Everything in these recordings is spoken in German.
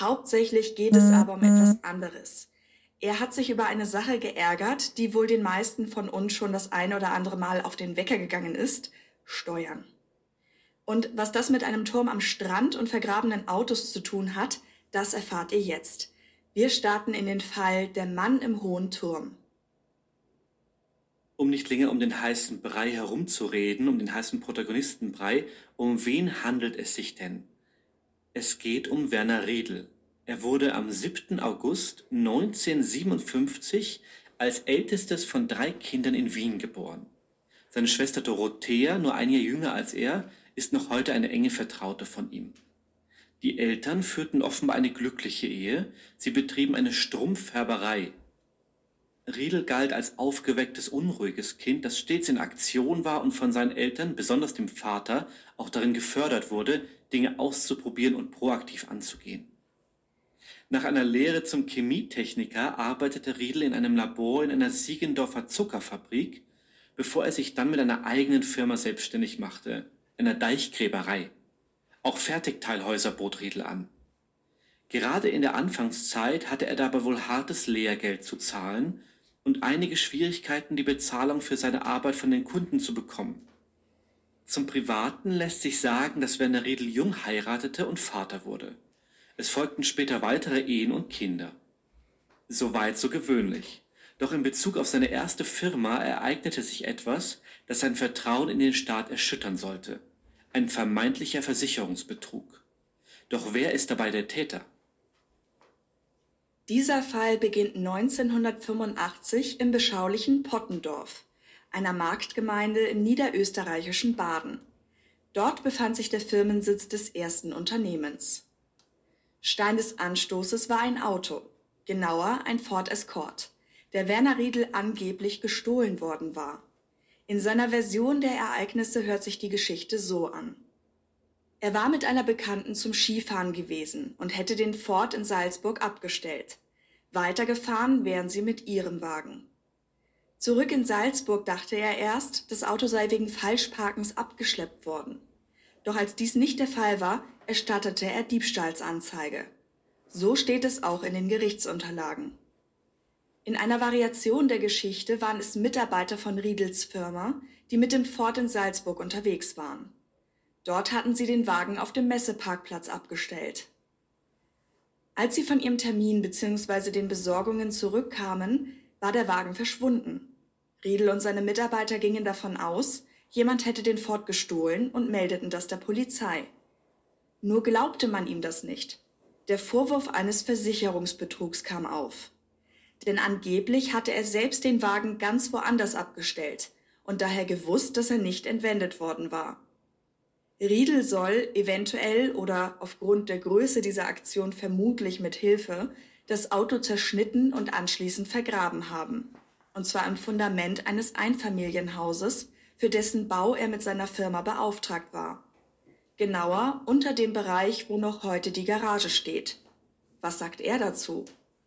Hauptsächlich geht es aber um etwas anderes. Er hat sich über eine Sache geärgert, die wohl den meisten von uns schon das ein oder andere Mal auf den Wecker gegangen ist: Steuern. Und was das mit einem Turm am Strand und vergrabenen Autos zu tun hat, das erfahrt ihr jetzt. Wir starten in den Fall Der Mann im hohen Turm. Um nicht länger um den heißen Brei herumzureden, um den heißen Protagonistenbrei, um wen handelt es sich denn? Es geht um Werner Riedl. Er wurde am 7. August 1957 als ältestes von 3 Kindern in Wien geboren. Seine Schwester Dorothea, nur ein Jahr jünger als er, ist noch heute eine enge Vertraute von ihm. Die Eltern führten offenbar eine glückliche Ehe, sie betrieben eine Strumpfärberei. Riedl galt als aufgewecktes, unruhiges Kind, das stets in Aktion war und von seinen Eltern, besonders dem Vater, auch darin gefördert wurde, Dinge auszuprobieren und proaktiv anzugehen. Nach einer Lehre zum Chemietechniker arbeitete Riedl in einem Labor in einer Siegendorfer Zuckerfabrik, bevor er sich dann mit einer eigenen Firma selbstständig machte, einer Deichgräberei. Auch Fertigteilhäuser bot Riedl an. Gerade in der Anfangszeit hatte er dabei wohl hartes Lehrgeld zu zahlen und einige Schwierigkeiten, die Bezahlung für seine Arbeit von den Kunden zu bekommen. Zum Privaten lässt sich sagen, dass Werner Riedl jung heiratete und Vater wurde. Es folgten später weitere Ehen und Kinder. Soweit so gewöhnlich. Doch in Bezug auf seine erste Firma ereignete sich etwas, das sein Vertrauen in den Staat erschüttern sollte. Ein vermeintlicher Versicherungsbetrug. Doch wer ist dabei der Täter? Dieser Fall beginnt 1985 im beschaulichen Pottendorf, einer Marktgemeinde im niederösterreichischen Baden. Dort befand sich der Firmensitz des ersten Unternehmens. Stein des Anstoßes war ein Auto, genauer ein Ford Escort, der Werner Riedl angeblich gestohlen worden war. In seiner Version der Ereignisse hört sich die Geschichte so an. Er war mit einer Bekannten zum Skifahren gewesen und hätte den Ford in Salzburg abgestellt. Weitergefahren wären sie mit ihrem Wagen. Zurück in Salzburg dachte er erst, das Auto sei wegen Falschparkens abgeschleppt worden. Doch als dies nicht der Fall war, erstattete er Diebstahlsanzeige. So steht es auch in den Gerichtsunterlagen. In einer Variation der Geschichte waren es Mitarbeiter von Riedls Firma, die mit dem Ford in Salzburg unterwegs waren. Dort hatten sie den Wagen auf dem Messeparkplatz abgestellt. Als sie von ihrem Termin bzw. den Besorgungen zurückkamen, war der Wagen verschwunden. Riedl und seine Mitarbeiter gingen davon aus, jemand hätte den Ford gestohlen und meldeten das der Polizei. Nur glaubte man ihm das nicht. Der Vorwurf eines Versicherungsbetrugs kam auf. Denn angeblich hatte er selbst den Wagen ganz woanders abgestellt und daher gewusst, dass er nicht entwendet worden war. Riedl soll eventuell oder aufgrund der Größe dieser Aktion vermutlich mit Hilfe das Auto zerschnitten und anschließend vergraben haben. Und zwar im Fundament eines Einfamilienhauses, für dessen Bau er mit seiner Firma beauftragt war. Genauer unter dem Bereich, wo noch heute die Garage steht. Was sagt er dazu?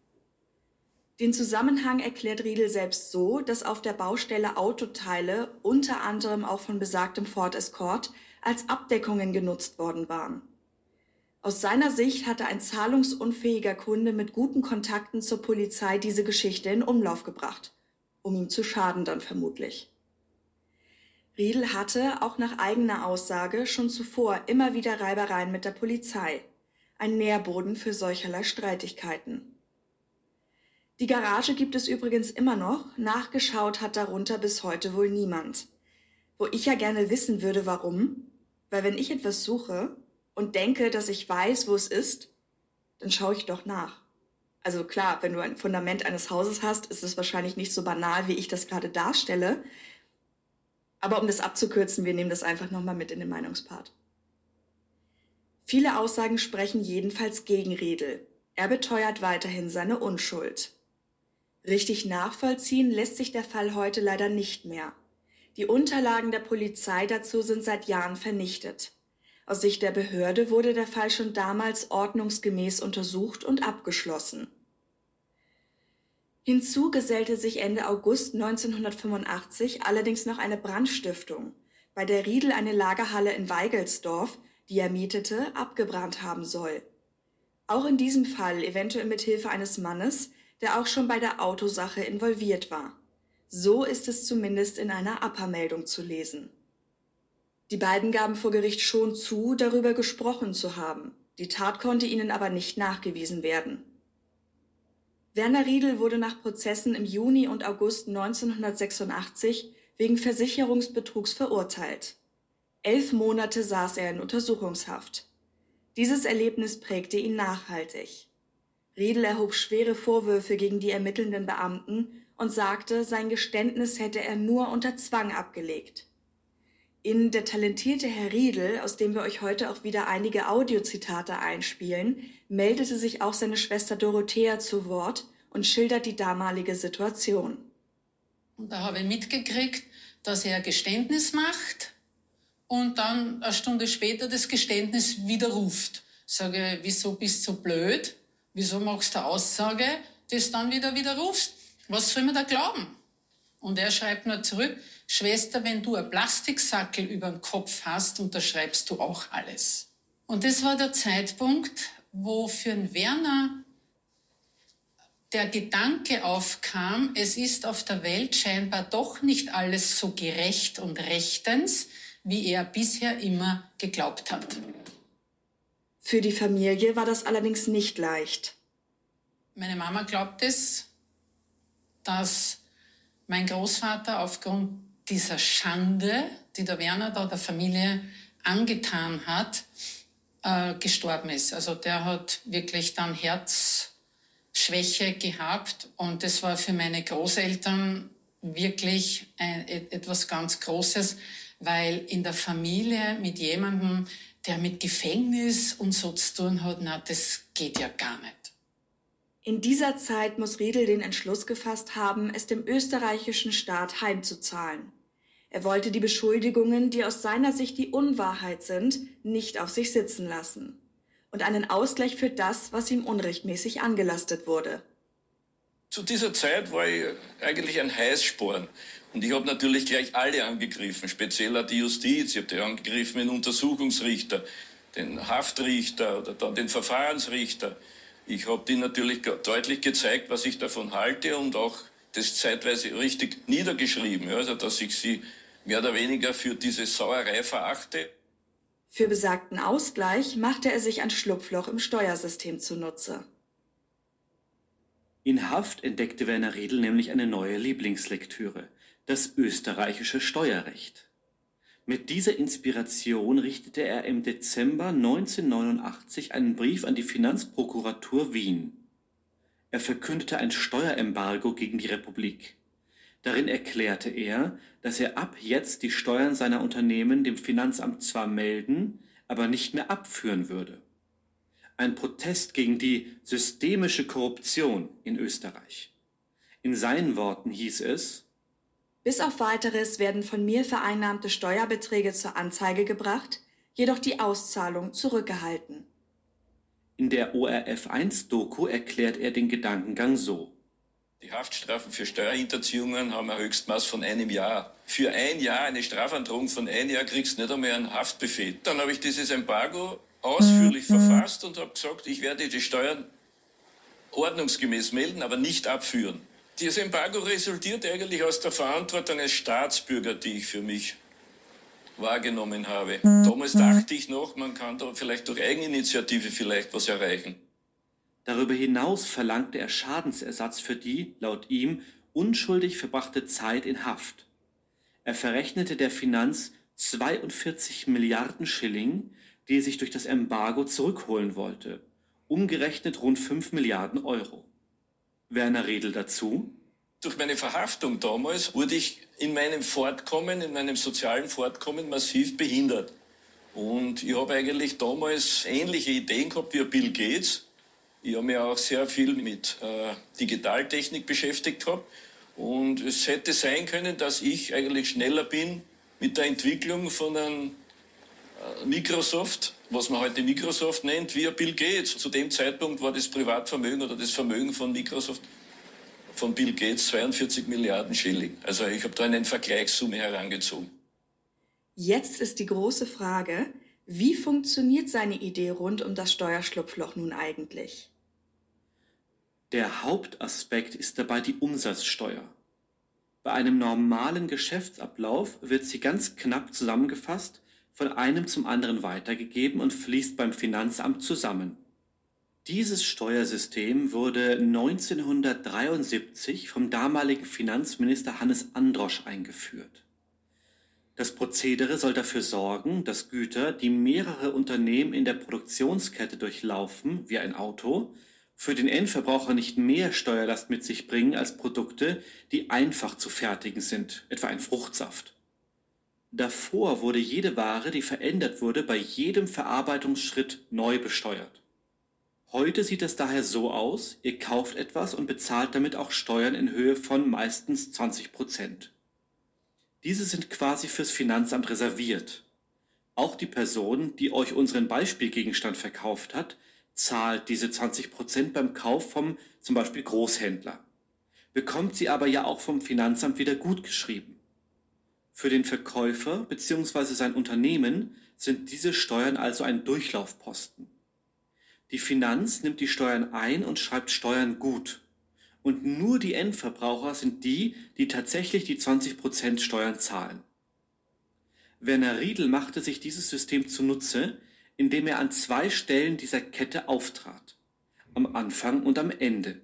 Den Zusammenhang erklärt Riedl selbst so, dass auf der Baustelle Autoteile, unter anderem auch von besagtem Ford Escort, als Abdeckungen genutzt worden waren. Aus seiner Sicht hatte ein zahlungsunfähiger Kunde mit guten Kontakten zur Polizei diese Geschichte in Umlauf gebracht, um ihm zu schaden dann vermutlich. Riedl hatte, auch nach eigener Aussage, schon zuvor immer wieder Reibereien mit der Polizei, ein Nährboden für solcherlei Streitigkeiten. Die Garage gibt es übrigens immer noch, nachgeschaut hat darunter bis heute wohl niemand. Wo ich ja gerne wissen würde, warum, weil wenn ich etwas suche und denke, dass ich weiß, wo es ist, dann schaue ich doch nach. Also klar, wenn du ein Fundament eines Hauses hast, ist es wahrscheinlich nicht so banal, wie ich das gerade darstelle. Aber um das abzukürzen, wir nehmen das einfach nochmal mit in den Meinungspart. Viele Aussagen sprechen jedenfalls gegen Riedl. Er beteuert weiterhin seine Unschuld. Richtig nachvollziehen lässt sich der Fall heute leider nicht mehr. Die Unterlagen der Polizei dazu sind seit Jahren vernichtet. Aus Sicht der Behörde wurde der Fall schon damals ordnungsgemäß untersucht und abgeschlossen. Hinzu gesellte sich Ende August 1985 allerdings noch eine Brandstiftung, bei der Riedl eine Lagerhalle in Weigelsdorf, die er mietete, abgebrannt haben soll. Auch in diesem Fall eventuell mit Hilfe eines Mannes, der auch schon bei der Autosache involviert war. So ist es zumindest in einer APA-Meldung zu lesen. Die beiden gaben vor Gericht schon zu, darüber gesprochen zu haben. Die Tat konnte ihnen aber nicht nachgewiesen werden. Werner Riedel wurde nach Prozessen im Juni und August 1986 wegen Versicherungsbetrugs verurteilt. 11 Monate saß er in Untersuchungshaft. Dieses Erlebnis prägte ihn nachhaltig. Riedel erhob schwere Vorwürfe gegen die ermittelnden Beamten und sagte, sein Geständnis hätte er nur unter Zwang abgelegt. In Der talentierte Herr Riedel, aus dem wir euch heute auch wieder einige Audiozitate einspielen, meldete sich auch seine Schwester Dorothea zu Wort und schildert die damalige Situation. Und da habe ich mitgekriegt, dass er ein Geständnis macht und dann eine Stunde später das Geständnis widerruft. Sage, wieso bist du so blöd? Wieso machst du eine Aussage, das dann wieder widerrufst? Was soll man da glauben? Und er schreibt nur zurück, Schwester, wenn du ein Plastiksackel über den Kopf hast, unterschreibst du auch alles. Und das war der Zeitpunkt, wo für den Werner der Gedanke aufkam, es ist auf der Welt scheinbar doch nicht alles so gerecht und rechtens, wie er bisher immer geglaubt hat. Für die Familie war das allerdings nicht leicht. Meine Mama glaubt es, dass mein Großvater aufgrund dieser Schande, die der Werner da der Familie angetan hat, gestorben ist. Also der hat wirklich dann Herzschwäche gehabt und das war für meine Großeltern wirklich etwas ganz Großes, weil in der Familie mit jemandem, der mit Gefängnis und so zu tun hat, na, das geht ja gar nicht. In dieser Zeit muss Riedel den Entschluss gefasst haben, es dem österreichischen Staat heimzuzahlen. Er wollte die Beschuldigungen, die aus seiner Sicht die Unwahrheit sind, nicht auf sich sitzen lassen. Und einen Ausgleich für das, was ihm unrechtmäßig angelastet wurde. Zu dieser Zeit war ich eigentlich ein Heißsporn. Und ich habe natürlich gleich alle angegriffen, speziell auch die Justiz. Ich habe die angegriffen, den Untersuchungsrichter, den Haftrichter oder dann den Verfahrensrichter. Ich habe denen natürlich deutlich gezeigt, was ich davon halte und auch das zeitweise richtig niedergeschrieben. Also, dass ich sie mehr oder weniger für diese Sauerei verachte. Für besagten Ausgleich machte er sich ein Schlupfloch im Steuersystem zunutze. In Haft entdeckte Werner Riedel nämlich eine neue Lieblingslektüre, das österreichische Steuerrecht. Mit dieser Inspiration richtete er im Dezember 1989 einen Brief an die Finanzprokuratur Wien. Er verkündete ein Steuerembargo gegen die Republik. Darin erklärte er, dass er ab jetzt die Steuern seiner Unternehmen dem Finanzamt zwar melden, aber nicht mehr abführen würde. Ein Protest gegen die systemische Korruption in Österreich. In seinen Worten hieß es: Bis auf Weiteres werden von mir vereinnahmte Steuerbeträge zur Anzeige gebracht, jedoch die Auszahlung zurückgehalten. In der ORF1-Doku erklärt er den Gedankengang so: Die Haftstrafen für Steuerhinterziehungen haben ein Höchstmaß von 1 Jahr. Für 1 Jahr eine Strafandrohung von 1 Jahr kriegst du nicht einmal einen Haftbefehl. Dann habe ich dieses Embargo ausführlich verfasst und habe gesagt, ich werde die Steuern ordnungsgemäß melden, aber nicht abführen. Dieses Embargo resultiert eigentlich aus der Verantwortung als Staatsbürger, die ich für mich wahrgenommen habe. Damals dachte ich noch, man kann da vielleicht durch Eigeninitiative vielleicht was erreichen. Darüber hinaus verlangte er Schadensersatz für die, laut ihm, unschuldig verbrachte Zeit in Haft. Er verrechnete der Finanz 42 Milliarden Schilling, die er sich durch das Embargo zurückholen wollte, umgerechnet rund 5 Milliarden Euro. Werner Riedel dazu: Durch meine Verhaftung damals wurde ich in meinem Fortkommen, in meinem sozialen Fortkommen massiv behindert. Und ich habe eigentlich damals ähnliche Ideen gehabt wie Bill Gates. Ich habe mich auch sehr viel mit Digitaltechnik beschäftigt gehabt. Und es hätte sein können, dass ich eigentlich schneller bin mit der Entwicklung von einem Microsoft, was man heute Microsoft nennt, wie Bill Gates. Zu dem Zeitpunkt war das Privatvermögen oder das Vermögen von Microsoft, von Bill Gates, 42 Milliarden Schilling. Also ich habe da eine Vergleichssumme herangezogen. Jetzt ist die große Frage, Wie funktioniert seine Idee rund um das Steuerschlupfloch nun eigentlich? Der Hauptaspekt ist dabei die Umsatzsteuer. Bei einem normalen Geschäftsablauf wird sie ganz knapp zusammengefasst, von einem zum anderen weitergegeben und fließt beim Finanzamt zusammen. Dieses Steuersystem wurde 1973 vom damaligen Finanzminister Hannes Androsch eingeführt. Das Prozedere soll dafür sorgen, dass Güter, die mehrere Unternehmen in der Produktionskette durchlaufen, wie ein Auto, für den Endverbraucher nicht mehr Steuerlast mit sich bringen als Produkte, die einfach zu fertigen sind, etwa ein Fruchtsaft. Davor wurde jede Ware, die verändert wurde, bei jedem Verarbeitungsschritt neu besteuert. Heute sieht es daher so aus, ihr kauft etwas und bezahlt damit auch Steuern in Höhe von meistens 20%. Diese sind quasi fürs Finanzamt reserviert. Auch die Person, die euch unseren Beispielgegenstand verkauft hat, zahlt diese 20% beim Kauf vom zum Beispiel Großhändler, bekommt sie aber ja auch vom Finanzamt wieder gutgeschrieben. Für den Verkäufer bzw. sein Unternehmen sind diese Steuern also ein Durchlaufposten. Die Finanz nimmt die Steuern ein und schreibt Steuern gut. Und nur die Endverbraucher sind die, die tatsächlich die 20% Steuern zahlen. Werner Riedl machte sich dieses System zunutze, indem er an 2 Stellen dieser Kette auftrat. Am Anfang und am Ende.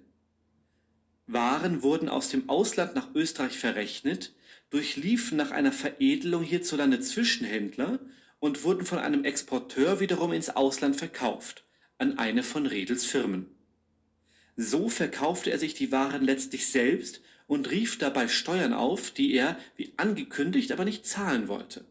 Waren wurden aus dem Ausland nach Österreich verrechnet, durchliefen nach einer Veredelung hierzulande Zwischenhändler und wurden von einem Exporteur wiederum ins Ausland verkauft, an eine von Riedls Firmen. So verkaufte er sich die Waren letztlich selbst und rief dabei Steuern auf, die er, wie angekündigt, aber nicht zahlen wollte.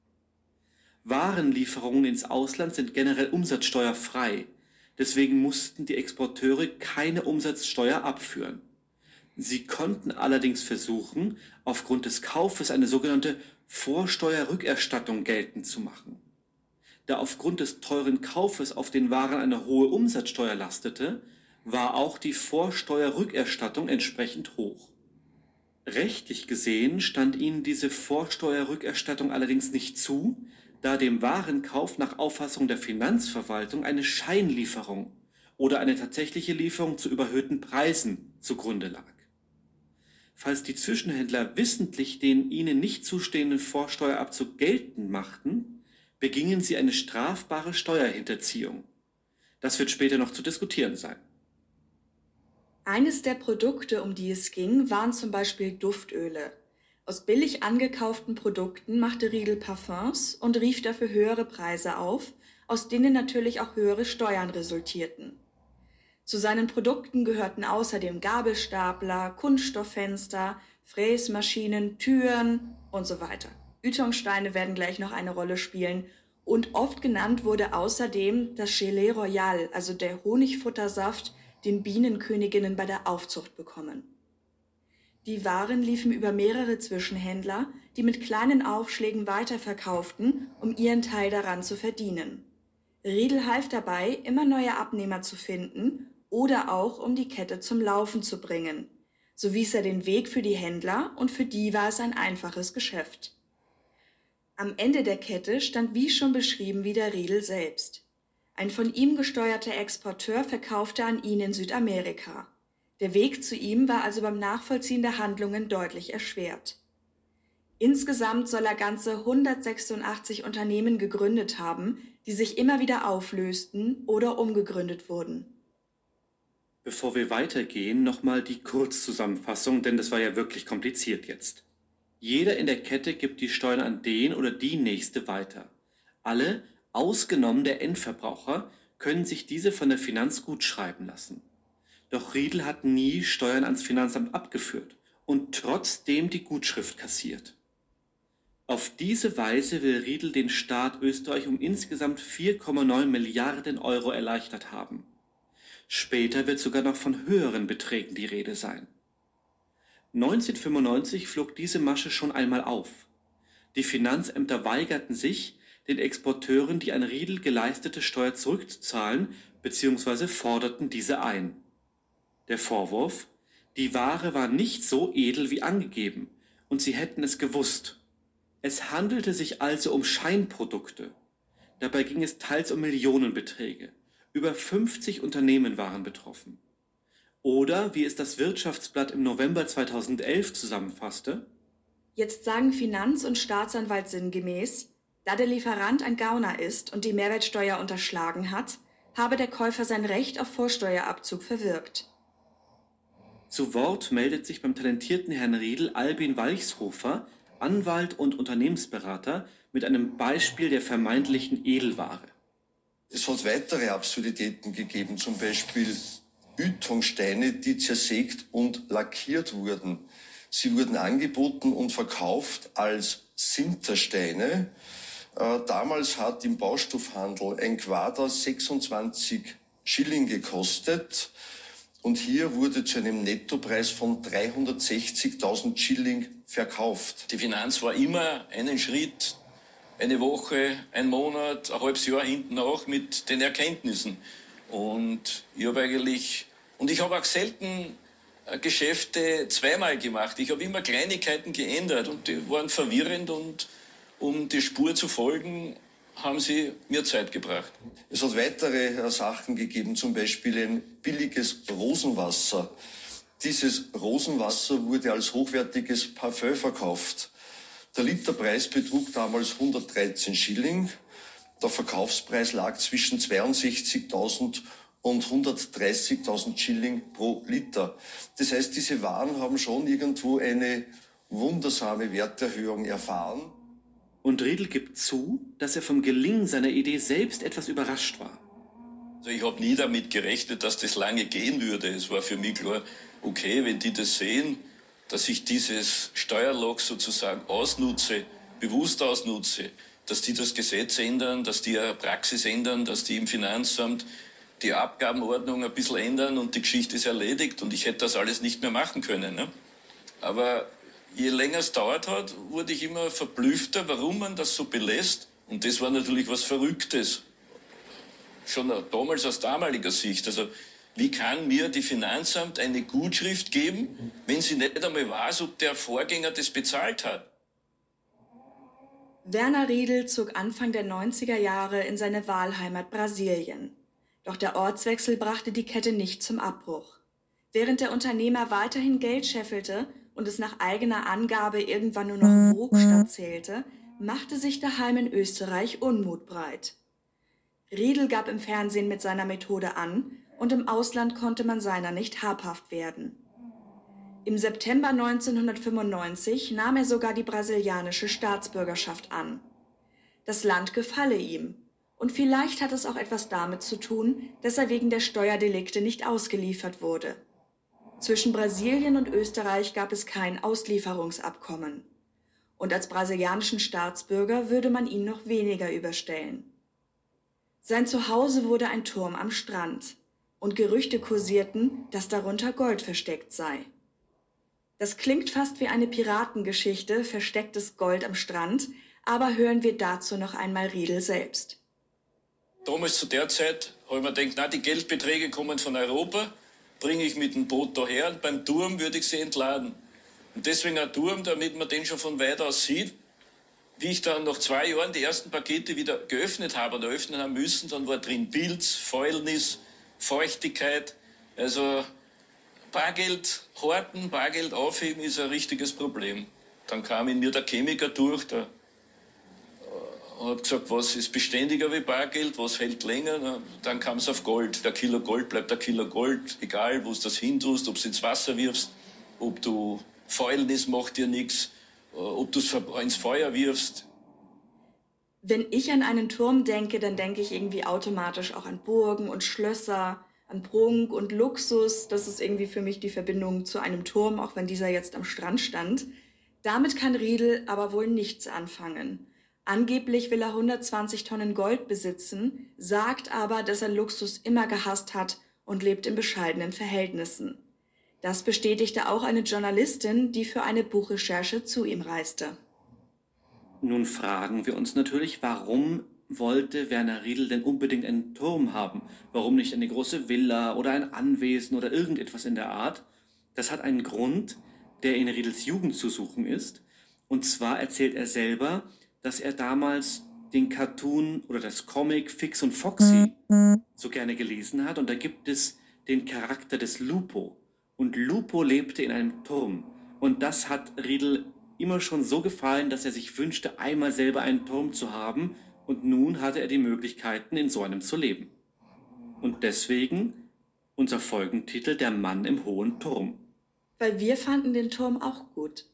Warenlieferungen ins Ausland sind generell umsatzsteuerfrei, deswegen mussten die Exporteure keine Umsatzsteuer abführen. Sie konnten allerdings versuchen, aufgrund des Kaufes eine sogenannte Vorsteuerrückerstattung geltend zu machen. Da aufgrund des teuren Kaufes auf den Waren eine hohe Umsatzsteuer lastete, war auch die Vorsteuerrückerstattung entsprechend hoch. Rechtlich gesehen stand ihnen diese Vorsteuerrückerstattung allerdings nicht zu, da dem Warenkauf nach Auffassung der Finanzverwaltung eine Scheinlieferung oder eine tatsächliche Lieferung zu überhöhten Preisen zugrunde lag. Falls die Zwischenhändler wissentlich den ihnen nicht zustehenden Vorsteuerabzug geltend machten, begingen sie eine strafbare Steuerhinterziehung. Das wird später noch zu diskutieren sein. Eines der Produkte, um die es ging, waren zum Beispiel Duftöle. Aus billig angekauften Produkten machte Riedl Parfums und rief dafür höhere Preise auf, aus denen natürlich auch höhere Steuern resultierten. Zu seinen Produkten gehörten außerdem Gabelstapler, Kunststofffenster, Fräsmaschinen, Türen und so weiter. Ytongsteine werden gleich noch eine Rolle spielen und oft genannt wurde außerdem das Gelée Royal, also der Honigfuttersaft, den Bienenköniginnen bei der Aufzucht bekommen. Die Waren liefen über mehrere Zwischenhändler, die mit kleinen Aufschlägen weiterverkauften, um ihren Teil daran zu verdienen. Riedl half dabei, immer neue Abnehmer zu finden oder auch, um die Kette zum Laufen zu bringen. So wies er den Weg für die Händler und für die war es ein einfaches Geschäft. Am Ende der Kette stand wie schon beschrieben wieder Riedl selbst. Ein von ihm gesteuerter Exporteur verkaufte an ihn in Südamerika. Der Weg zu ihm war also beim Nachvollziehen der Handlungen deutlich erschwert. Insgesamt soll er ganze 186 Unternehmen gegründet haben, die sich immer wieder auflösten oder umgegründet wurden. Bevor wir weitergehen, nochmal die Kurzzusammenfassung, denn das war ja wirklich kompliziert jetzt. Jeder in der Kette gibt die Steuern an den oder die Nächste weiter. Alle, ausgenommen der Endverbraucher, können sich diese von der Finanz gutschreiben lassen. Doch Riedl hat nie Steuern ans Finanzamt abgeführt und trotzdem die Gutschrift kassiert. Auf diese Weise will Riedl den Staat Österreich um insgesamt 4,9 Milliarden Euro erleichtert haben. Später wird sogar noch von höheren Beträgen die Rede sein. 1995 flog diese Masche schon einmal auf. Die Finanzämter weigerten sich, den Exporteuren die an Riedl geleistete Steuer zurückzuzahlen bzw. forderten diese ein. Der Vorwurf: Die Ware war nicht so edel wie angegeben und sie hätten es gewusst. Es handelte sich also um Scheinprodukte. Dabei ging es teils um Millionenbeträge. Über 50 Unternehmen waren betroffen. Oder, wie es das Wirtschaftsblatt im November 2011 zusammenfasste: Jetzt sagen Finanz- und Staatsanwalt sinngemäß, da der Lieferant ein Gauner ist und die Mehrwertsteuer unterschlagen hat, habe der Käufer sein Recht auf Vorsteuerabzug verwirkt. Zu Wort meldet sich beim talentierten Herrn Riedel Albin Walchshofer, Anwalt und Unternehmensberater, mit einem Beispiel der vermeintlichen Edelware. Es hat weitere Absurditäten gegeben, zum Beispiel Ytongsteine, die zersägt und lackiert wurden. Sie wurden angeboten und verkauft als Sintersteine. Damals hat im Baustoffhandel ein Quader 26 Schilling gekostet und hier wurde zu einem Nettopreis von 360.000 Schilling verkauft. Die Finanz war immer einen Schritt, eine Woche, ein Monat, ein halbes Jahr hinten nach mit den Erkenntnissen. Und ich habe auch selten Geschäfte zweimal gemacht. Ich habe immer Kleinigkeiten geändert und die waren verwirrend und um die Spur zu folgen, haben sie mir Zeit gebracht. Es hat weitere Sachen gegeben, zum Beispiel ein billiges Rosenwasser. Dieses Rosenwasser wurde als hochwertiges Parfüm verkauft. Der Literpreis betrug damals 113 Schilling. Der Verkaufspreis lag zwischen 62.000 und 130.000 Schilling pro Liter. Das heißt, diese Waren haben schon irgendwo eine wundersame Werterhöhung erfahren. Und Riedel gibt zu, dass er vom Gelingen seiner Idee selbst etwas überrascht war. Also ich habe nie damit gerechnet, dass das lange gehen würde. Es war für mich klar, okay, wenn die das sehen, dass ich dieses Steuerloch sozusagen bewusst ausnutze, dass die das Gesetz ändern, dass die eine Praxis ändern, dass die im Finanzamt die Abgabenordnung ein bisschen ändern und die Geschichte ist erledigt und ich hätte das alles nicht mehr machen können. Ne? Aber je länger es dauert hat, wurde ich immer verblüffter, warum man das so belässt. Und das war natürlich was Verrücktes. Schon damals aus damaliger Sicht. Also wie kann mir die Finanzamt eine Gutschrift geben, wenn sie nicht einmal weiß, ob der Vorgänger das bezahlt hat? Werner Riedel zog Anfang der 90er Jahre in seine Wahlheimat Brasilien. Doch der Ortswechsel brachte die Kette nicht zum Abbruch. Während der Unternehmer weiterhin Geld scheffelte und es nach eigener Angabe irgendwann nur noch Brok statt zählte, machte sich daheim in Österreich Unmut breit. Riedel gab im Fernsehen mit seiner Methode an und im Ausland konnte man seiner nicht habhaft werden. Im September 1995 nahm er sogar die brasilianische Staatsbürgerschaft an. Das Land gefalle ihm. Und vielleicht hat es auch etwas damit zu tun, dass er wegen der Steuerdelikte nicht ausgeliefert wurde. Zwischen Brasilien und Österreich gab es kein Auslieferungsabkommen. Und als brasilianischen Staatsbürger würde man ihn noch weniger überstellen. Sein Zuhause wurde ein Turm am Strand und Gerüchte kursierten, dass darunter Gold versteckt sei. Das klingt fast wie eine Piratengeschichte, verstecktes Gold am Strand, aber hören wir dazu noch einmal Riedel selbst. Damals zu der Zeit habe ich mir gedacht, die Geldbeträge kommen von Europa, bringe ich mit dem Boot daher und beim Turm würde ich sie entladen. Und deswegen ein Turm, damit man den schon von weit aus sieht. Wie ich dann nach 2 Jahren die ersten Pakete wieder geöffnet habe oder öffnen haben müssen, dann war drin Pilz, Fäulnis, Feuchtigkeit. Also Bargeld horten, Bargeld aufheben ist ein richtiges Problem. Dann kam in mir der Chemiker durch, der hat gesagt, was ist beständiger wie Bargeld, was hält länger. Dann kam es auf Gold. Der Kilo Gold bleibt der Kilo Gold, egal wo du das hintust, ob du es ins Wasser wirfst, ob du Fäulnis macht dir nichts, ob du es ins Feuer wirfst. Wenn ich an einen Turm denke, dann denke ich irgendwie automatisch auch an Burgen und Schlösser, an Prunk und Luxus. Das ist irgendwie für mich die Verbindung zu einem Turm, auch wenn dieser jetzt am Strand stand. Damit kann Riedel aber wohl nichts anfangen. Angeblich will er 120 Tonnen Gold besitzen, sagt aber, dass er Luxus immer gehasst hat und lebt in bescheidenen Verhältnissen. Das bestätigte auch eine Journalistin, die für eine Buchrecherche zu ihm reiste. Nun fragen wir uns natürlich, warum wollte Werner Riedel denn unbedingt einen Turm haben? Warum nicht eine große Villa oder ein Anwesen oder irgendetwas in der Art? Das hat einen Grund, der in Riedels Jugend zu suchen ist. Und zwar erzählt er selber, dass er damals den Cartoon oder das Comic Fix und Foxy so gerne gelesen hat. Und da gibt es den Charakter des Lupo. Und Lupo lebte in einem Turm. Und das hat Riedl immer schon so gefallen, dass er sich wünschte, einmal selber einen Turm zu haben. Und nun hatte er die Möglichkeiten, in so einem zu leben. Und deswegen unser Folgentitel Der Mann im hohen Turm. Weil wir fanden den Turm auch gut.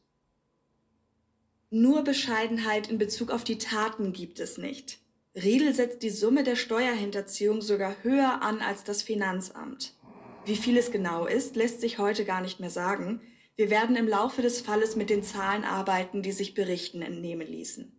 Nur Bescheidenheit in Bezug auf die Taten gibt es nicht. Riedl setzt die Summe der Steuerhinterziehung sogar höher an als das Finanzamt. Wie viel es genau ist, lässt sich heute gar nicht mehr sagen. Wir werden im Laufe des Falles mit den Zahlen arbeiten, die sich Berichten entnehmen ließen.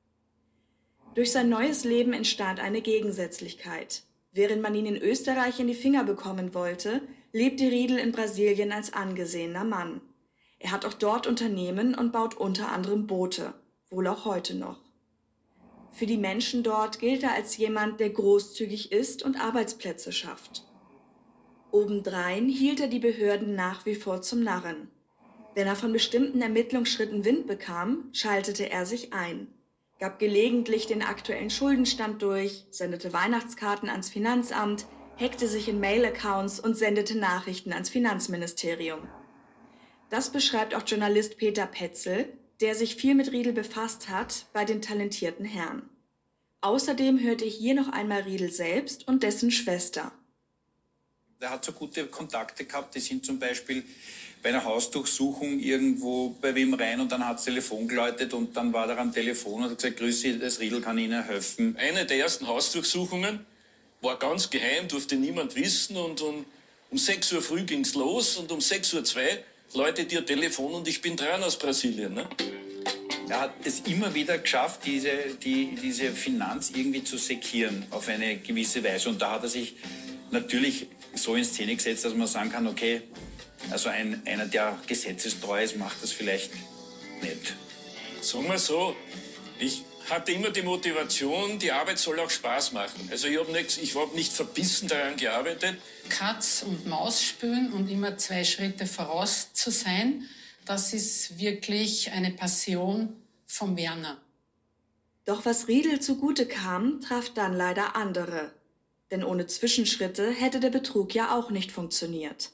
Durch sein neues Leben entstand eine Gegensätzlichkeit. Während man ihn in Österreich in die Finger bekommen wollte, lebte Riedl in Brasilien als angesehener Mann. Er hat auch dort Unternehmen und baut unter anderem Boote, wohl auch heute noch. Für die Menschen dort gilt er als jemand, der großzügig ist und Arbeitsplätze schafft. Obendrein hielt er die Behörden nach wie vor zum Narren. Wenn er von bestimmten Ermittlungsschritten Wind bekam, schaltete er sich ein, gab gelegentlich den aktuellen Schuldenstand durch, sendete Weihnachtskarten ans Finanzamt, hackte sich in Mail-Accounts und sendete Nachrichten ans Finanzministerium. Das beschreibt auch Journalist Peter Petzel, der sich viel mit Riedl befasst hat, bei den talentierten Herren. Außerdem hört ihr hier noch einmal Riedl selbst und dessen Schwester. Er hat so gute Kontakte gehabt, die sind zum Beispiel bei einer Hausdurchsuchung irgendwo bei wem rein und dann hat das Telefon geläutet und dann war er am Telefon und hat gesagt, grüß Sie, das Riedl kann Ihnen helfen. Eine der ersten Hausdurchsuchungen war ganz geheim, durfte niemand wissen und um 6 Uhr früh ging's los und um 6:02 Uhr läutet Ihr Telefon und ich bin dran aus Brasilien. Ne? Er hat es immer wieder geschafft, diese Finanz irgendwie zu sekieren auf eine gewisse Weise und da hat er sich natürlich so in Szene gesetzt, dass man sagen kann, okay, also einer, der gesetzestreu ist, macht das vielleicht nicht. Sagen wir so, ich hatte immer die Motivation, die Arbeit soll auch Spaß machen. Also ich hab nicht verbissen daran gearbeitet. Katz und Maus spielen und immer 2 Schritte voraus zu sein, das ist wirklich eine Passion von Werner. Doch was Riedl zugute kam, traf dann leider andere. Denn ohne Zwischenschritte hätte der Betrug ja auch nicht funktioniert.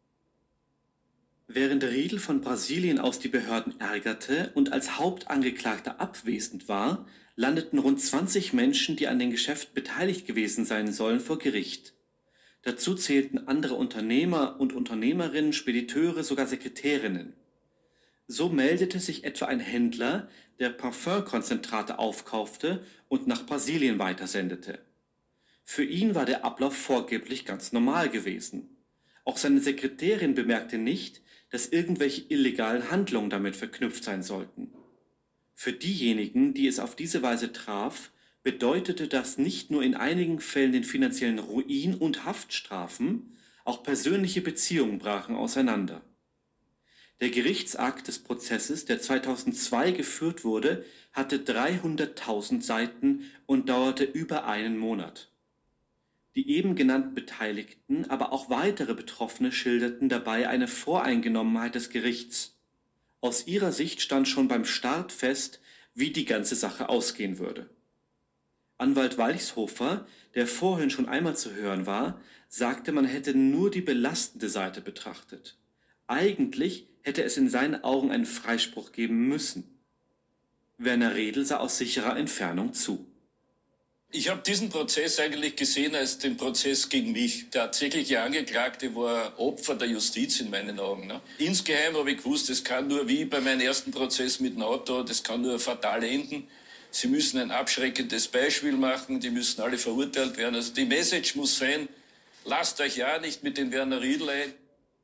Während Riedl von Brasilien aus die Behörden ärgerte und als Hauptangeklagter abwesend war, landeten rund 20 Menschen, die an den Geschäften beteiligt gewesen sein sollen, vor Gericht. Dazu zählten andere Unternehmer und Unternehmerinnen, Spediteure, sogar Sekretärinnen. So meldete sich etwa ein Händler, der Parfümkonzentrate aufkaufte und nach Brasilien weitersendete. Für ihn war der Ablauf vorgeblich ganz normal gewesen. Auch seine Sekretärin bemerkte nicht, dass irgendwelche illegalen Handlungen damit verknüpft sein sollten. Für diejenigen, die es auf diese Weise traf, bedeutete das nicht nur in einigen Fällen den finanziellen Ruin und Haftstrafen, auch persönliche Beziehungen brachen auseinander. Der Gerichtsakt des Prozesses, der 2002 geführt wurde, hatte 300.000 Seiten und dauerte über einen Monat. Die eben genannten Beteiligten, aber auch weitere Betroffene schilderten dabei eine Voreingenommenheit des Gerichts. Aus ihrer Sicht stand schon beim Start fest, wie die ganze Sache ausgehen würde. Anwalt Walchshofer, der vorhin schon einmal zu hören war, sagte, man hätte nur die belastende Seite betrachtet. Eigentlich hätte es in seinen Augen einen Freispruch geben müssen. Werner Riedl sah aus sicherer Entfernung zu. Ich habe diesen Prozess eigentlich gesehen als den Prozess gegen mich. Der tatsächliche Angeklagte war Opfer der Justiz in meinen Augen. Ne? Insgeheim habe ich gewusst, es kann nur wie bei meinem ersten Prozess mit dem Auto, das kann nur fatal enden. Sie müssen ein abschreckendes Beispiel machen, die müssen alle verurteilt werden. Also die Message muss sein, lasst euch ja nicht mit den Werner Riedl ein.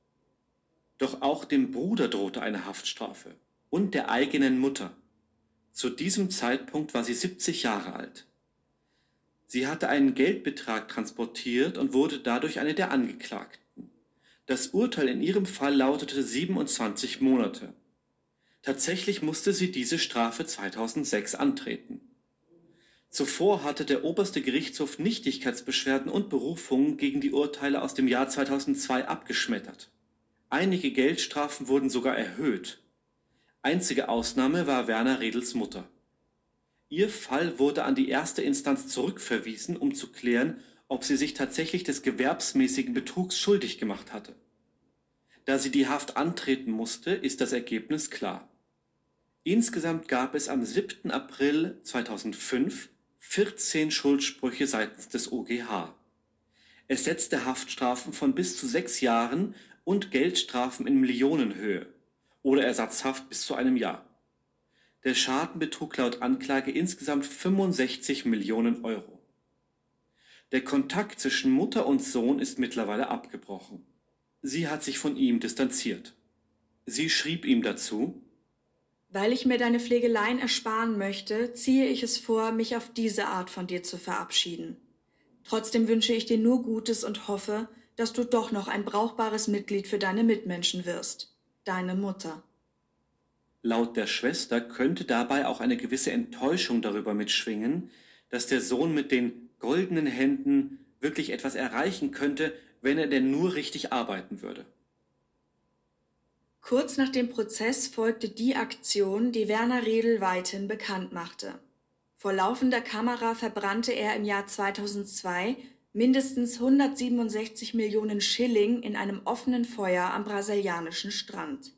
Doch auch dem Bruder drohte eine Haftstrafe und der eigenen Mutter. Zu diesem Zeitpunkt war sie 70 Jahre alt. Sie hatte einen Geldbetrag transportiert und wurde dadurch eine der Angeklagten. Das Urteil in ihrem Fall lautete 27 Monate. Tatsächlich musste sie diese Strafe 2006 antreten. Zuvor hatte der oberste Gerichtshof Nichtigkeitsbeschwerden und Berufungen gegen die Urteile aus dem Jahr 2002 abgeschmettert. Einige Geldstrafen wurden sogar erhöht. Einzige Ausnahme war Werner Riedls Mutter. Ihr Fall wurde an die erste Instanz zurückverwiesen, um zu klären, ob sie sich tatsächlich des gewerbsmäßigen Betrugs schuldig gemacht hatte. Da sie die Haft antreten musste, ist das Ergebnis klar. Insgesamt gab es am 7. April 2005 14 Schuldsprüche seitens des OGH. Es setzte Haftstrafen von bis zu 6 Jahren und Geldstrafen in Millionenhöhe oder Ersatzhaft bis zu einem Jahr. Der Schaden betrug laut Anklage insgesamt 65 Millionen Euro. Der Kontakt zwischen Mutter und Sohn ist mittlerweile abgebrochen. Sie hat sich von ihm distanziert. Sie schrieb ihm dazu: Weil ich mir deine Pflegeleien ersparen möchte, ziehe ich es vor, mich auf diese Art von dir zu verabschieden. Trotzdem wünsche ich dir nur Gutes und hoffe, dass du doch noch ein brauchbares Mitglied für deine Mitmenschen wirst. Deine Mutter. Laut der Schwester könnte dabei auch eine gewisse Enttäuschung darüber mitschwingen, dass der Sohn mit den goldenen Händen wirklich etwas erreichen könnte, wenn er denn nur richtig arbeiten würde. Kurz nach dem Prozess folgte die Aktion, die Werner Riedl weithin bekannt machte. Vor laufender Kamera verbrannte er im Jahr 2002 mindestens 167 Millionen Schilling in einem offenen Feuer am brasilianischen Strand.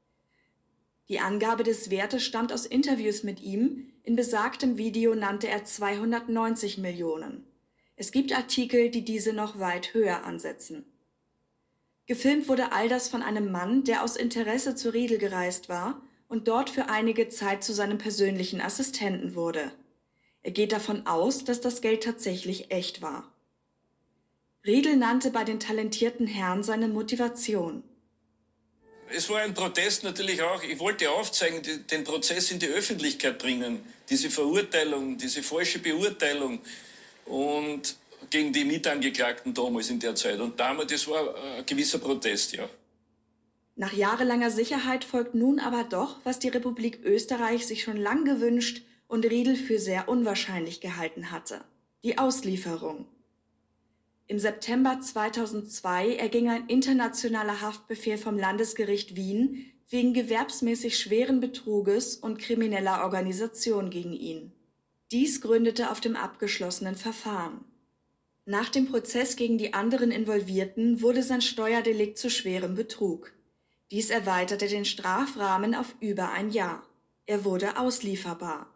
Die Angabe des Wertes stammt aus Interviews mit ihm. In besagtem Video nannte er 290 Millionen. Es gibt Artikel, die diese noch weit höher ansetzen. Gefilmt wurde all das von einem Mann, der aus Interesse zu Riedl gereist war und dort für einige Zeit zu seinem persönlichen Assistenten wurde. Er geht davon aus, dass das Geld tatsächlich echt war. Riedl nannte bei den talentierten Herren seine Motivation. Es war ein Protest natürlich auch. Ich wollte aufzeigen, den Prozess in die Öffentlichkeit bringen. Diese Verurteilung, diese falsche Beurteilung und gegen die Mitangeklagten damals in der Zeit. Und damals, das war ein gewisser Protest, ja. Nach jahrelanger Sicherheit folgt nun aber doch, was die Republik Österreich sich schon lang gewünscht und Riedl für sehr unwahrscheinlich gehalten hatte: die Auslieferung. Im September 2002 erging ein internationaler Haftbefehl vom Landesgericht Wien wegen gewerbsmäßig schweren Betruges und krimineller Organisation gegen ihn. Dies gründete auf dem abgeschlossenen Verfahren. Nach dem Prozess gegen die anderen Involvierten wurde sein Steuerdelikt zu schwerem Betrug. Dies erweiterte den Strafrahmen auf über ein Jahr. Er wurde auslieferbar.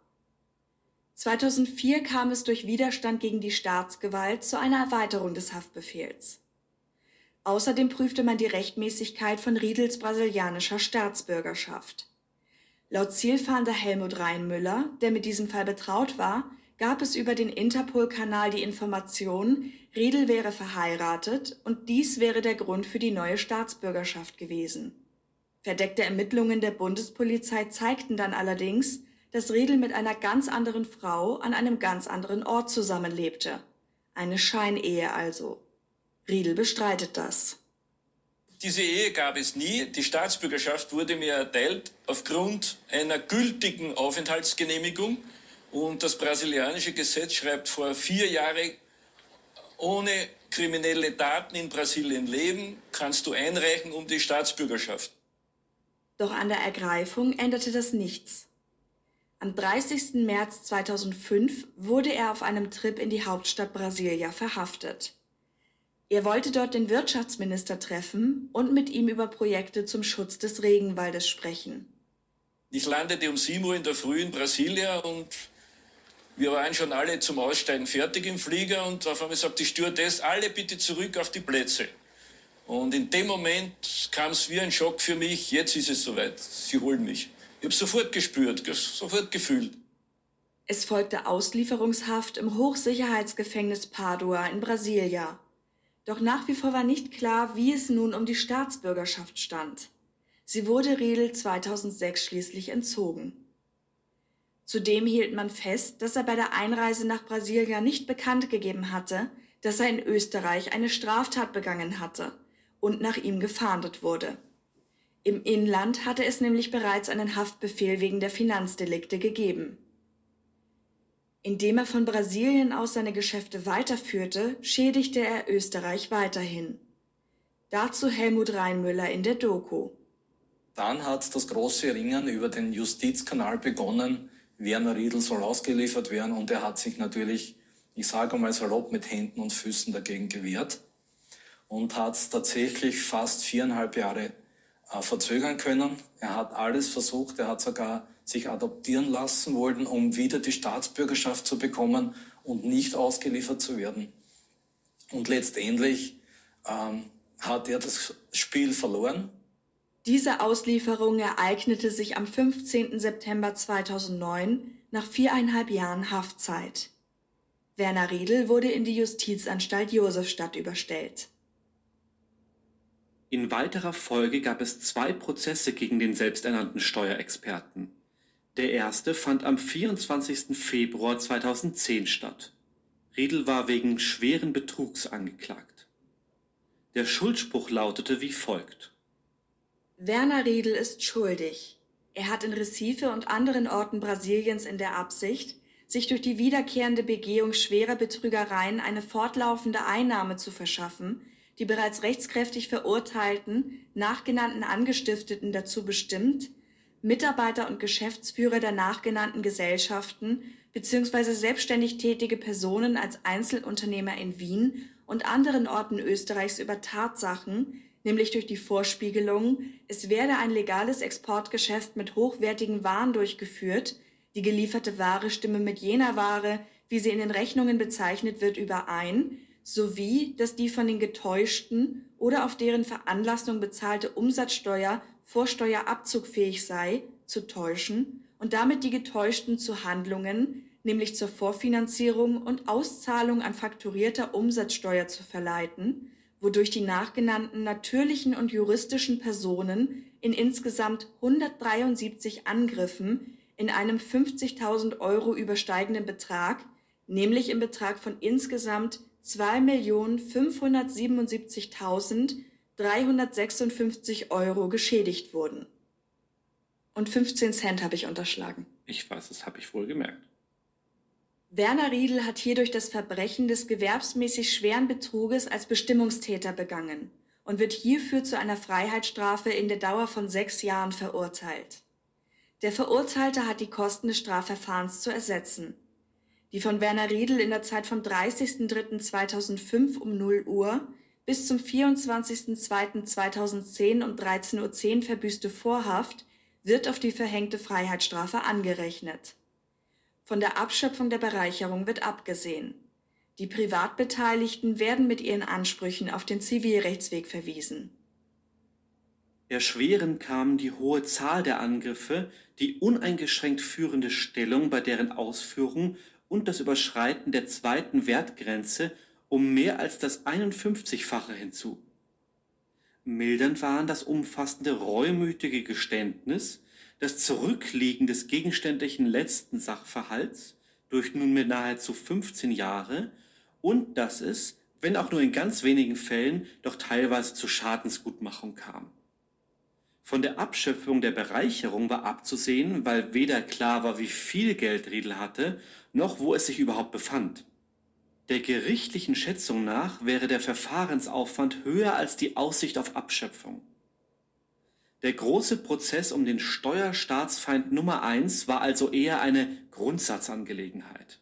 2004 kam es durch Widerstand gegen die Staatsgewalt zu einer Erweiterung des Haftbefehls. Außerdem prüfte man die Rechtmäßigkeit von Riedls brasilianischer Staatsbürgerschaft. Laut Zielfahnder Helmut Reinmüller, der mit diesem Fall betraut war, gab es über den Interpol-Kanal die Information, Riedl wäre verheiratet und dies wäre der Grund für die neue Staatsbürgerschaft gewesen. Verdeckte Ermittlungen der Bundespolizei zeigten dann allerdings, dass Riedl mit einer ganz anderen Frau an einem ganz anderen Ort zusammenlebte. Eine Scheinehe also. Riedl bestreitet das. Diese Ehe gab es nie. Die Staatsbürgerschaft wurde mir erteilt aufgrund einer gültigen Aufenthaltsgenehmigung. Und das brasilianische Gesetz schreibt vor: 4 Jahre ohne kriminelle Taten in Brasilien leben, kannst du einreichen um die Staatsbürgerschaft. Doch an der Ergreifung änderte das nichts. Am 30. März 2005 wurde er auf einem Trip in die Hauptstadt Brasilia verhaftet. Er wollte dort den Wirtschaftsminister treffen und mit ihm über Projekte zum Schutz des Regenwaldes sprechen. Ich landete um 7 Uhr in der Früh in Brasilia und wir waren schon alle zum Aussteigen fertig im Flieger und auf einmal sagt die Stewardess: alle bitte zurück auf die Plätze. Und in dem Moment kam es wie ein Schock für mich: jetzt ist es soweit, sie holen mich. Ich habe sofort gespürt, sofort gefühlt. Es folgte Auslieferungshaft im Hochsicherheitsgefängnis Padua in Brasilia. Doch nach wie vor war nicht klar, wie es nun um die Staatsbürgerschaft stand. Sie wurde Riedl 2006 schließlich entzogen. Zudem hielt man fest, dass er bei der Einreise nach Brasilia nicht bekannt gegeben hatte, dass er in Österreich eine Straftat begangen hatte und nach ihm gefahndet wurde. Im Inland hatte es nämlich bereits einen Haftbefehl wegen der Finanzdelikte gegeben. Indem er von Brasilien aus seine Geschäfte weiterführte, schädigte er Österreich weiterhin. Dazu Helmut Reinmüller in der Doku. Dann hat das große Ringen über den Justizkanal begonnen, Werner Riedl soll ausgeliefert werden und er hat sich natürlich, ich sage mal salopp, mit Händen und Füßen dagegen gewehrt und hat es tatsächlich fast 4,5 Jahre verzögern können. Er hat alles versucht, er hat sogar sich adoptieren lassen wollen, um wieder die Staatsbürgerschaft zu bekommen und nicht ausgeliefert zu werden. Und letztendlich hat er das Spiel verloren. Diese Auslieferung ereignete sich am 15. September 2009 nach 4,5 Jahren Haftzeit. Werner Riedl wurde in die Justizanstalt Josefstadt überstellt. In weiterer Folge gab es 2 Prozesse gegen den selbsternannten Steuerexperten. Der erste fand am 24. Februar 2010 statt. Riedl war wegen schweren Betrugs angeklagt. Der Schuldspruch lautete wie folgt: Werner Riedl ist schuldig. Er hat in Recife und anderen Orten Brasiliens in der Absicht, sich durch die wiederkehrende Begehung schwerer Betrügereien eine fortlaufende Einnahme zu verschaffen, die bereits rechtskräftig Verurteilten, nachgenannten Angestifteten dazu bestimmt, Mitarbeiter und Geschäftsführer der nachgenannten Gesellschaften bzw. selbstständig tätige Personen als Einzelunternehmer in Wien und anderen Orten Österreichs über Tatsachen, nämlich durch die Vorspiegelung, es werde ein legales Exportgeschäft mit hochwertigen Waren durchgeführt, die gelieferte Ware stimme mit jener Ware, wie sie in den Rechnungen bezeichnet wird, überein, sowie, dass die von den Getäuschten oder auf deren Veranlassung bezahlte Umsatzsteuer vorsteuerabzugfähig sei, zu täuschen und damit die Getäuschten zu Handlungen, nämlich zur Vorfinanzierung und Auszahlung an fakturierter Umsatzsteuer zu verleiten, wodurch die nachgenannten natürlichen und juristischen Personen in insgesamt 173 Angriffen in einem 50.000 € übersteigenden Betrag, nämlich im Betrag von insgesamt 2.577.356 € geschädigt wurden. Und 15 Cent habe ich unterschlagen. Ich weiß, das habe ich wohl gemerkt. Werner Riedl hat hierdurch das Verbrechen des gewerbsmäßig schweren Betruges als Bestimmungstäter begangen und wird hierfür zu einer Freiheitsstrafe in der Dauer von 6 Jahren verurteilt. Der Verurteilte hat die Kosten des Strafverfahrens zu ersetzen. Die von Werner Riedl in der Zeit vom 30.03.2005 um 0 Uhr bis zum 24.02.2010 um 13.10 Uhr verbüßte Vorhaft wird auf die verhängte Freiheitsstrafe angerechnet. Von der Abschöpfung der Bereicherung wird abgesehen. Die Privatbeteiligten werden mit ihren Ansprüchen auf den Zivilrechtsweg verwiesen. Erschwerend kam die hohe Zahl der Angriffe, die uneingeschränkt führende Stellung bei deren Ausführung und das Überschreiten der zweiten Wertgrenze um mehr als das 51-fache hinzu. Mildernd waren das umfassende reumütige Geständnis, das Zurückliegen des gegenständlichen letzten Sachverhalts durch nunmehr nahezu 15 Jahre und dass es, wenn auch nur in ganz wenigen Fällen, doch teilweise zur Schadensgutmachung kam. Von der Abschöpfung der Bereicherung war abzusehen, weil weder klar war, wie viel Geld Riedl hatte, noch wo es sich überhaupt befand. Der gerichtlichen Schätzung nach wäre der Verfahrensaufwand höher als die Aussicht auf Abschöpfung. Der große Prozess um den Steuerstaatsfeind Nummer 1 war also eher eine Grundsatzangelegenheit.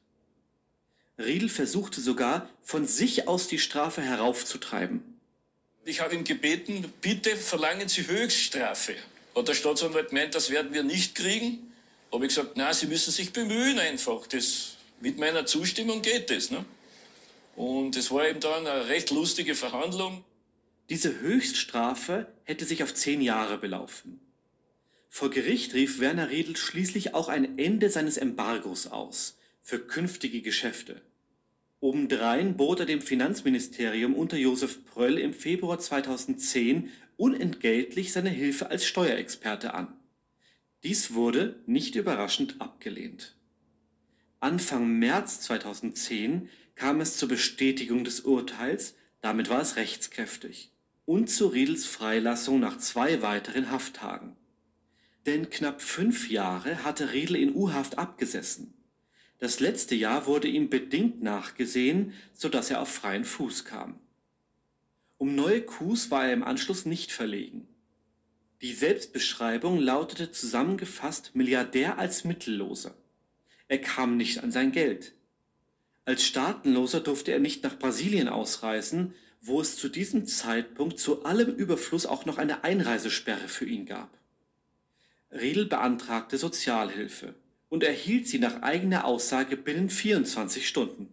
Riedl versuchte sogar, von sich aus die Strafe heraufzutreiben. Ich habe ihn gebeten, bitte verlangen Sie Höchststrafe. Hat der Staatsanwalt gemeint, das werden wir nicht kriegen. Habe ich gesagt, na, Sie müssen sich bemühen einfach. Mit meiner Zustimmung geht das. Ne? Und es war eben dann eine recht lustige Verhandlung. Diese Höchststrafe hätte sich auf 10 Jahre belaufen. Vor Gericht rief Werner Riedl schließlich auch ein Ende seines Embargos aus für künftige Geschäfte. Obendrein bot er dem Finanzministerium unter Josef Pröll im Februar 2010 unentgeltlich seine Hilfe als Steuerexperte an. Dies wurde, nicht überraschend, abgelehnt. Anfang März 2010 kam es zur Bestätigung des Urteils, damit war es rechtskräftig, und zu Riedls Freilassung nach 2 weiteren Hafttagen. Denn knapp 5 Jahre hatte Riedl in U-Haft abgesessen. Das letzte Jahr wurde ihm bedingt nachgesehen, sodass er auf freien Fuß kam. Um neue Coups war er im Anschluss nicht verlegen. Die Selbstbeschreibung lautete zusammengefasst Milliardär als Mittelloser. Er kam nicht an sein Geld. Als Staatenloser durfte er nicht nach Brasilien ausreisen, wo es zu diesem Zeitpunkt zu allem Überfluss auch noch eine Einreisesperre für ihn gab. Riedl beantragte Sozialhilfe und erhielt sie nach eigener Aussage binnen 24 Stunden.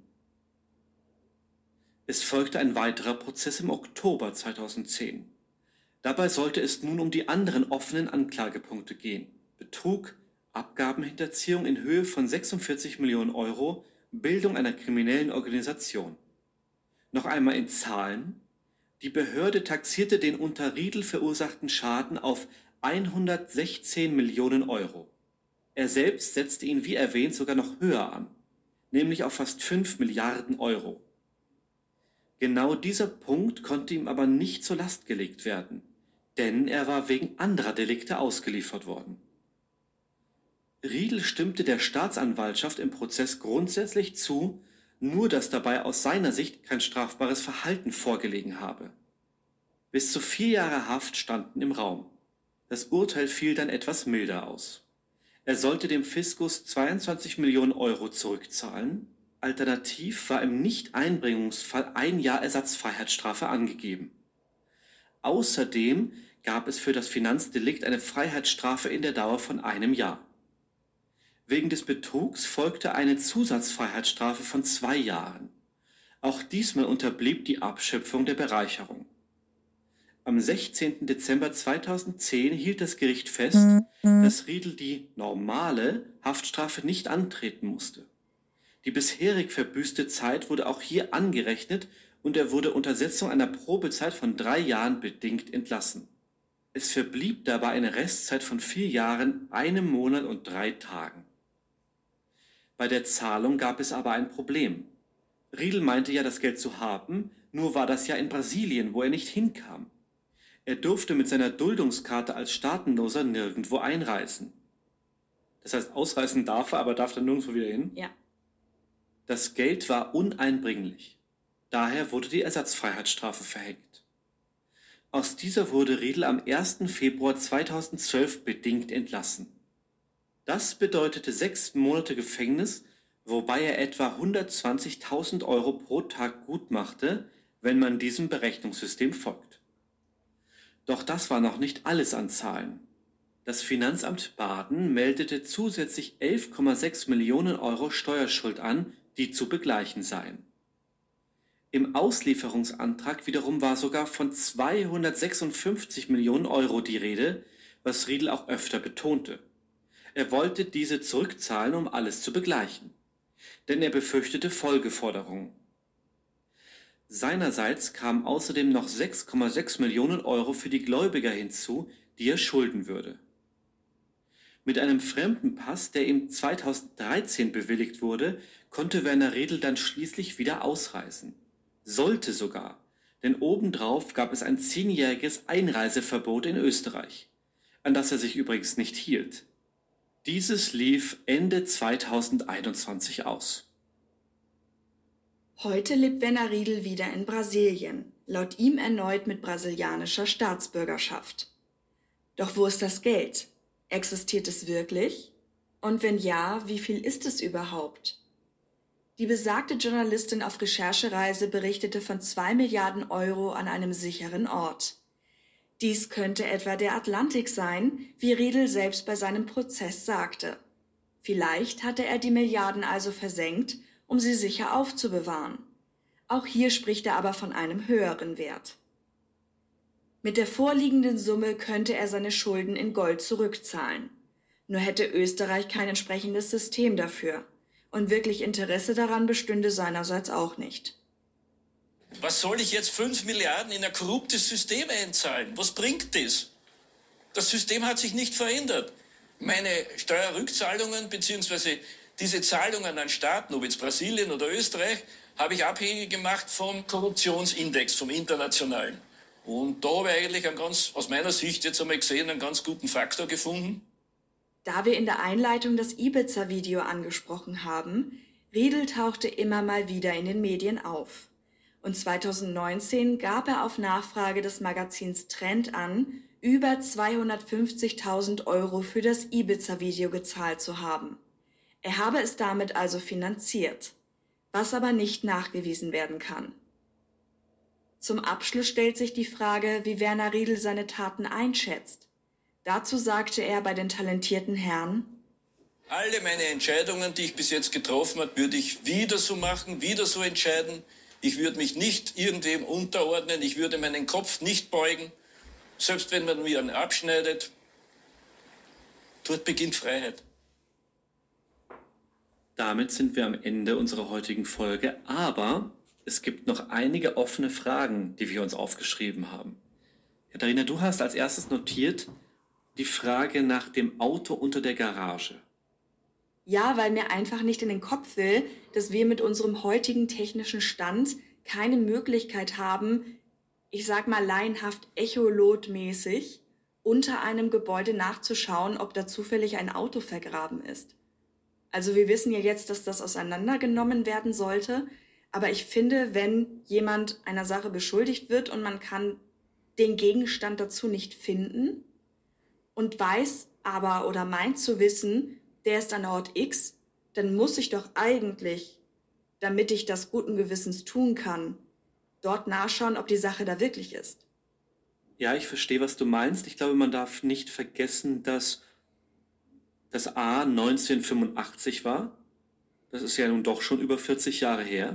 Es folgte ein weiterer Prozess im Oktober 2010. Dabei sollte es nun um die anderen offenen Anklagepunkte gehen: Betrug, Abgabenhinterziehung in Höhe von 46 Millionen Euro, Bildung einer kriminellen Organisation. Noch einmal in Zahlen: Die Behörde taxierte den unter Riedl verursachten Schaden auf 116 Millionen Euro. Er selbst setzte ihn, wie erwähnt, sogar noch höher an, nämlich auf fast 5 Milliarden Euro. Genau dieser Punkt konnte ihm aber nicht zur Last gelegt werden, denn er war wegen anderer Delikte ausgeliefert worden. Riedl stimmte der Staatsanwaltschaft im Prozess grundsätzlich zu, nur dass dabei aus seiner Sicht kein strafbares Verhalten vorgelegen habe. Bis zu 4 Jahre Haft standen im Raum. Das Urteil fiel dann etwas milder aus. Er sollte dem Fiskus 22 Millionen Euro zurückzahlen. Alternativ war im Nicht-Einbringungsfall 1 Jahr Ersatzfreiheitsstrafe angegeben. Außerdem gab es für das Finanzdelikt eine Freiheitsstrafe in der Dauer von 1 Jahr. Wegen des Betrugs folgte eine Zusatzfreiheitsstrafe von 2 Jahren. Auch diesmal unterblieb die Abschöpfung der Bereicherung. Am 16. Dezember 2010 hielt das Gericht fest, dass Riedl die normale Haftstrafe nicht antreten musste. Die bisherig verbüßte Zeit wurde auch hier angerechnet und er wurde unter Setzung einer Probezeit von 3 Jahren bedingt entlassen. Es verblieb dabei eine Restzeit von 4 Jahren, 1 Monat und 3 Tagen. Bei der Zahlung gab es aber ein Problem. Riedl meinte ja, das Geld zu haben, nur war das ja in Brasilien, wo er nicht hinkam. Er durfte mit seiner Duldungskarte als Staatenloser nirgendwo einreisen. Das heißt, ausreisen darf er, aber darf dann nirgendwo wieder hin? Ja. Das Geld war uneinbringlich. Daher wurde die Ersatzfreiheitsstrafe verhängt. Aus dieser wurde Riedl am 1. Februar 2012 bedingt entlassen. Das bedeutete 6 Monate Gefängnis, wobei er etwa 120.000 Euro pro Tag gut machte, wenn man diesem Berechnungssystem folgt. Doch das war noch nicht alles an Zahlen. Das Finanzamt Baden meldete zusätzlich 11,6 Millionen Euro Steuerschuld an, die zu begleichen seien. Im Auslieferungsantrag wiederum war sogar von 256 Millionen Euro die Rede, was Riedl auch öfter betonte. Er wollte diese zurückzahlen, um alles zu begleichen. Denn er befürchtete Folgeforderungen. Seinerseits kamen außerdem noch 6,6 Millionen Euro für die Gläubiger hinzu, die er schulden würde. Mit einem fremden Pass, der ihm 2013 bewilligt wurde, konnte Werner Riedl dann schließlich wieder ausreisen. Sollte sogar, denn obendrauf gab es ein 10-jähriges Einreiseverbot in Österreich, an das er sich übrigens nicht hielt. Dieses lief Ende 2021 aus. Heute lebt Werner Riedl wieder in Brasilien, laut ihm erneut mit brasilianischer Staatsbürgerschaft. Doch wo ist das Geld? Existiert es wirklich? Und wenn ja, wie viel ist es überhaupt? Die besagte Journalistin auf Recherchereise berichtete von 2 Milliarden Euro an einem sicheren Ort. Dies könnte etwa der Atlantik sein, wie Riedl selbst bei seinem Prozess sagte. Vielleicht hatte er die Milliarden also versenkt, um sie sicher aufzubewahren. Auch hier spricht er aber von einem höheren Wert. Mit der vorliegenden Summe könnte er seine Schulden in Gold zurückzahlen. Nur hätte Österreich kein entsprechendes System dafür. Und wirklich Interesse daran bestünde seinerseits auch nicht. Was soll ich jetzt 5 Milliarden in ein korruptes System einzahlen? Was bringt das? Das System hat sich nicht verändert. Meine Steuerrückzahlungen bzw. diese Zahlungen an Staaten, ob jetzt Brasilien oder Österreich, habe ich abhängig gemacht vom Korruptionsindex, vom internationalen. Und da habe ich eigentlich aus meiner Sicht jetzt einmal gesehen, einen ganz guten Faktor gefunden. Da wir in der Einleitung das Ibiza-Video angesprochen haben, Riedl tauchte immer mal wieder in den Medien auf. Und 2019 gab er auf Nachfrage des Magazins Trend an, über 250.000 Euro für das Ibiza-Video gezahlt zu haben. Er habe es damit also finanziert, was aber nicht nachgewiesen werden kann. Zum Abschluss stellt sich die Frage, wie Werner Riedl seine Taten einschätzt. Dazu sagte er bei den talentierten Herren: Alle meine Entscheidungen, die ich bis jetzt getroffen habe, würde ich wieder so machen, wieder so entscheiden. Ich würde mich nicht irgendwem unterordnen, ich würde meinen Kopf nicht beugen. Selbst wenn man mir einen abschneidet, dort beginnt Freiheit. Damit sind wir am Ende unserer heutigen Folge, aber es gibt noch einige offene Fragen, die wir uns aufgeschrieben haben. Katharina, du hast als erstes notiert die Frage nach dem Auto unter der Garage. Ja, weil mir einfach nicht in den Kopf will, dass wir mit unserem heutigen technischen Stand keine Möglichkeit haben, ich sag mal laienhaft echolotmäßig, unter einem Gebäude nachzuschauen, ob da zufällig ein Auto vergraben ist. Also wir wissen ja jetzt, dass das auseinandergenommen werden sollte, aber ich finde, wenn jemand einer Sache beschuldigt wird und man kann den Gegenstand dazu nicht finden und weiß aber oder meint zu wissen, der ist an Ort X, dann muss ich doch eigentlich, damit ich das guten Gewissens tun kann, dort nachschauen, ob die Sache da wirklich ist. Ja, ich verstehe, was du meinst. Ich glaube, man darf nicht vergessen, dass das A 1985 war. Das ist ja nun doch schon über 40 Jahre her.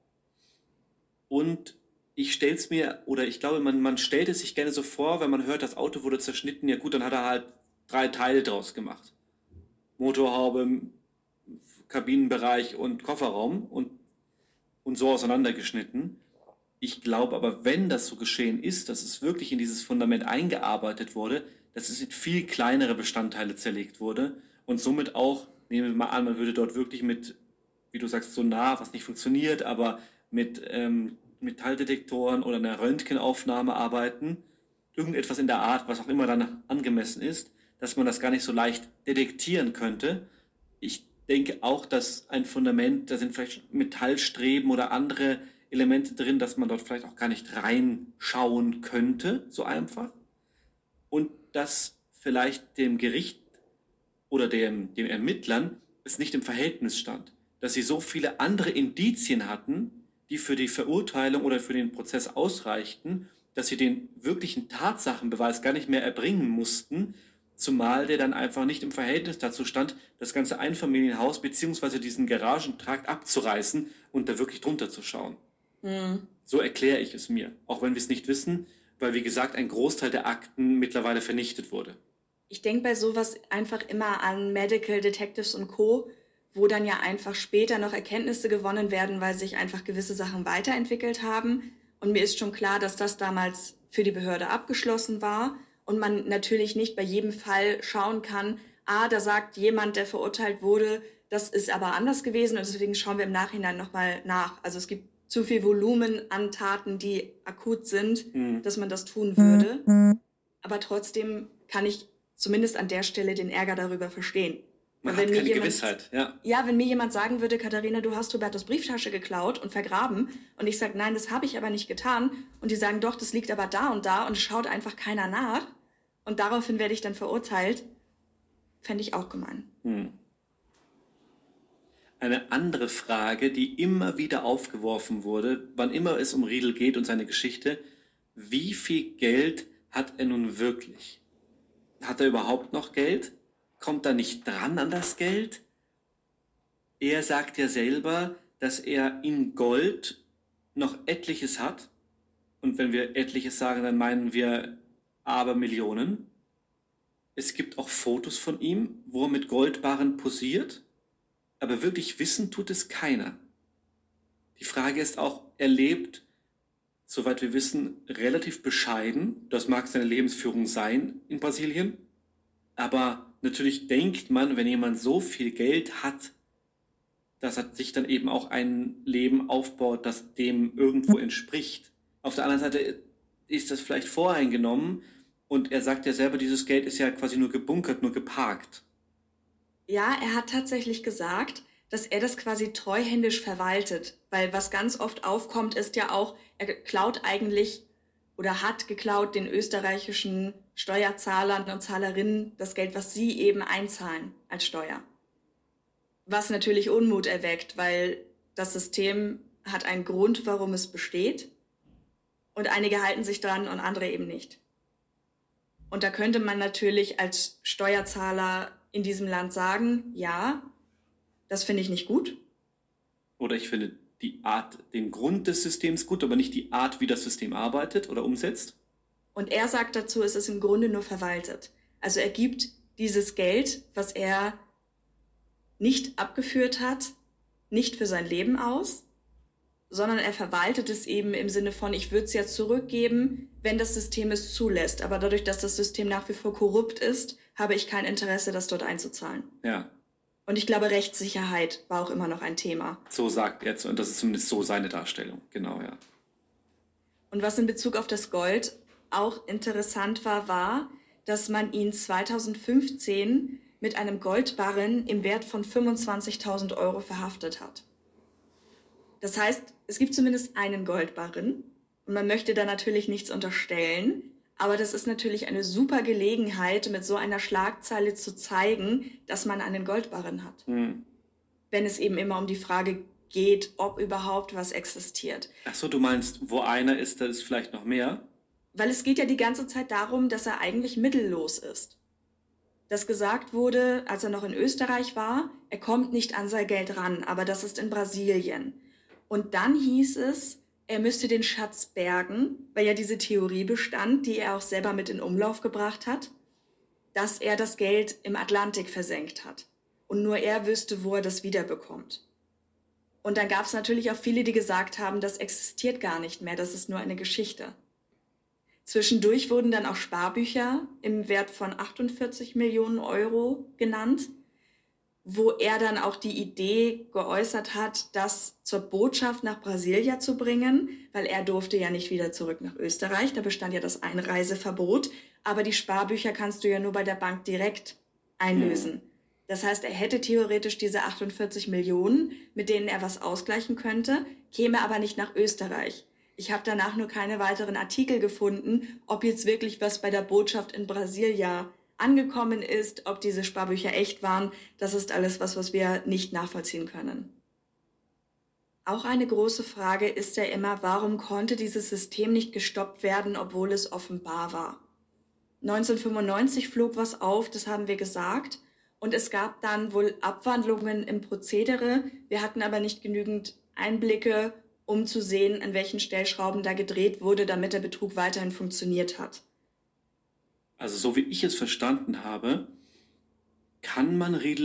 Und ich glaube, man stellt es sich gerne so vor, wenn man hört, das Auto wurde zerschnitten, ja gut, dann hat er halt 3 Teile draus gemacht. Motorhaube, Kabinenbereich und Kofferraum und so auseinandergeschnitten. Ich glaube aber, wenn das so geschehen ist, dass es wirklich in dieses Fundament eingearbeitet wurde, dass es in viel kleinere Bestandteile zerlegt wurde und somit auch, nehmen wir mal an, man würde dort wirklich mit, wie du sagst, Sonar, was nicht funktioniert, aber mit Metalldetektoren oder einer Röntgenaufnahme arbeiten, irgendetwas in der Art, was auch immer dann angemessen ist, dass man das gar nicht so leicht detektieren könnte. Ich denke auch, dass ein Fundament, da sind vielleicht Metallstreben oder andere Elemente drin, dass man dort vielleicht auch gar nicht reinschauen könnte, so einfach. Und dass vielleicht dem Gericht oder den Ermittlern es nicht im Verhältnis stand. Dass sie so viele andere Indizien hatten, die für die Verurteilung oder für den Prozess ausreichten, dass sie den wirklichen Tatsachenbeweis gar nicht mehr erbringen mussten, zumal der dann einfach nicht im Verhältnis dazu stand, das ganze Einfamilienhaus bzw. diesen Garagentrakt abzureißen und da wirklich drunter zu schauen. So erkläre ich es mir, auch wenn wir es nicht wissen, weil, wie gesagt, ein Großteil der Akten mittlerweile vernichtet wurde. Ich denke bei sowas einfach immer an Medical Detectives und Co., wo dann ja einfach später noch Erkenntnisse gewonnen werden, weil sich einfach gewisse Sachen weiterentwickelt haben. Und mir ist schon klar, dass das damals für die Behörde abgeschlossen war und man natürlich nicht bei jedem Fall schauen kann, da sagt jemand, der verurteilt wurde, das ist aber anders gewesen und deswegen schauen wir im Nachhinein nochmal nach. Also es gibt zu viel Volumen an Taten, die akut sind, dass man das tun würde. Aber trotzdem kann ich zumindest an der Stelle den Ärger darüber verstehen. Man hat keine Gewissheit, ja. Ja, wenn mir jemand sagen würde, Katharina, du hast Hubertus Brieftasche geklaut und vergraben und ich sage, nein, das habe ich aber nicht getan und die sagen, doch, das liegt aber da und es schaut einfach keiner nach und daraufhin werde ich dann verurteilt, fände ich auch gemein. Eine andere Frage, die immer wieder aufgeworfen wurde, wann immer es um Riedl geht und seine Geschichte: Wie viel Geld hat er nun wirklich? Hat er überhaupt noch Geld? Kommt er nicht dran an das Geld? Er sagt ja selber, dass er in Gold noch etliches hat. Und wenn wir etliches sagen, dann meinen wir Abermillionen. Es gibt auch Fotos von ihm, wo er mit Goldbarren posiert. Aber wirklich wissen tut es keiner. Die Frage ist auch, er lebt, soweit wir wissen, relativ bescheiden. Das mag seine Lebensführung sein in Brasilien. Aber natürlich denkt man, wenn jemand so viel Geld hat, dass er sich dann eben auch ein Leben aufbaut, das dem irgendwo entspricht. Auf der anderen Seite ist das vielleicht voreingenommen und er sagt ja selber, dieses Geld ist ja quasi nur gebunkert, nur geparkt. Ja, er hat tatsächlich gesagt, dass er das quasi treuhändisch verwaltet, weil was ganz oft aufkommt, ist ja auch, er klaut eigentlich oder hat geklaut den österreichischen Steuerzahlern und Zahlerinnen das Geld, was sie eben einzahlen als Steuer. Was natürlich Unmut erweckt, weil das System hat einen Grund, warum es besteht. Und einige halten sich dran und andere eben nicht. Und da könnte man natürlich als Steuerzahler in diesem Land sagen, ja, das finde ich nicht gut. Oder ich finde die Art, den Grund des Systems gut, aber nicht die Art, wie das System arbeitet oder umsetzt. Und er sagt dazu, es ist im Grunde nur verwaltet. Also er gibt dieses Geld, was er nicht abgeführt hat, nicht für sein Leben aus, sondern er verwaltet es eben im Sinne von, ich würde es ja zurückgeben, wenn das System es zulässt. Aber dadurch, dass das System nach wie vor korrupt ist, habe ich kein Interesse, das dort einzuzahlen. Ja. Und ich glaube, Rechtssicherheit war auch immer noch ein Thema. So sagt er, und das ist zumindest so seine Darstellung. Genau, ja. Und was in Bezug auf das Gold auch interessant war, dass man ihn 2015 mit einem Goldbarren im Wert von 25.000 Euro verhaftet hat. Das heißt, es gibt zumindest einen Goldbarren und man möchte da natürlich nichts unterstellen, aber das ist natürlich eine super Gelegenheit, mit so einer Schlagzeile zu zeigen, dass man einen Goldbarren hat. Wenn es eben immer um die Frage geht, ob überhaupt was existiert. Ach so, du meinst, wo einer ist, da ist vielleicht noch mehr? Weil es geht ja die ganze Zeit darum, dass er eigentlich mittellos ist. Dass gesagt wurde, als er noch in Österreich war, er kommt nicht an sein Geld ran, aber das ist in Brasilien. Und dann hieß es, er müsste den Schatz bergen, weil ja diese Theorie bestand, die er auch selber mit in Umlauf gebracht hat, dass er das Geld im Atlantik versenkt hat. Und nur er wüsste, wo er das wiederbekommt. Und dann gab es natürlich auch viele, die gesagt haben, das existiert gar nicht mehr, das ist nur eine Geschichte. Zwischendurch wurden dann auch Sparbücher im Wert von 48 Millionen Euro genannt, wo er dann auch die Idee geäußert hat, das zur Botschaft nach Brasilia zu bringen, weil er durfte ja nicht wieder zurück nach Österreich, da bestand ja das Einreiseverbot, aber die Sparbücher kannst du ja nur bei der Bank direkt einlösen. Das heißt, er hätte theoretisch diese 48 Millionen, mit denen er was ausgleichen könnte, käme aber nicht nach Österreich. Ich habe danach nur keine weiteren Artikel gefunden, ob jetzt wirklich was bei der Botschaft in Brasilia angekommen ist, ob diese Sparbücher echt waren. Das ist alles was wir nicht nachvollziehen können. Auch eine große Frage ist ja immer, warum konnte dieses System nicht gestoppt werden, obwohl es offenbar war. 1995 flog was auf, das haben wir gesagt. Und es gab dann wohl Abwandlungen im Prozedere. Wir hatten aber nicht genügend Einblicke, um zu sehen, an welchen Stellschrauben da gedreht wurde, damit der Betrug weiterhin funktioniert hat. Also so wie ich es verstanden habe, kam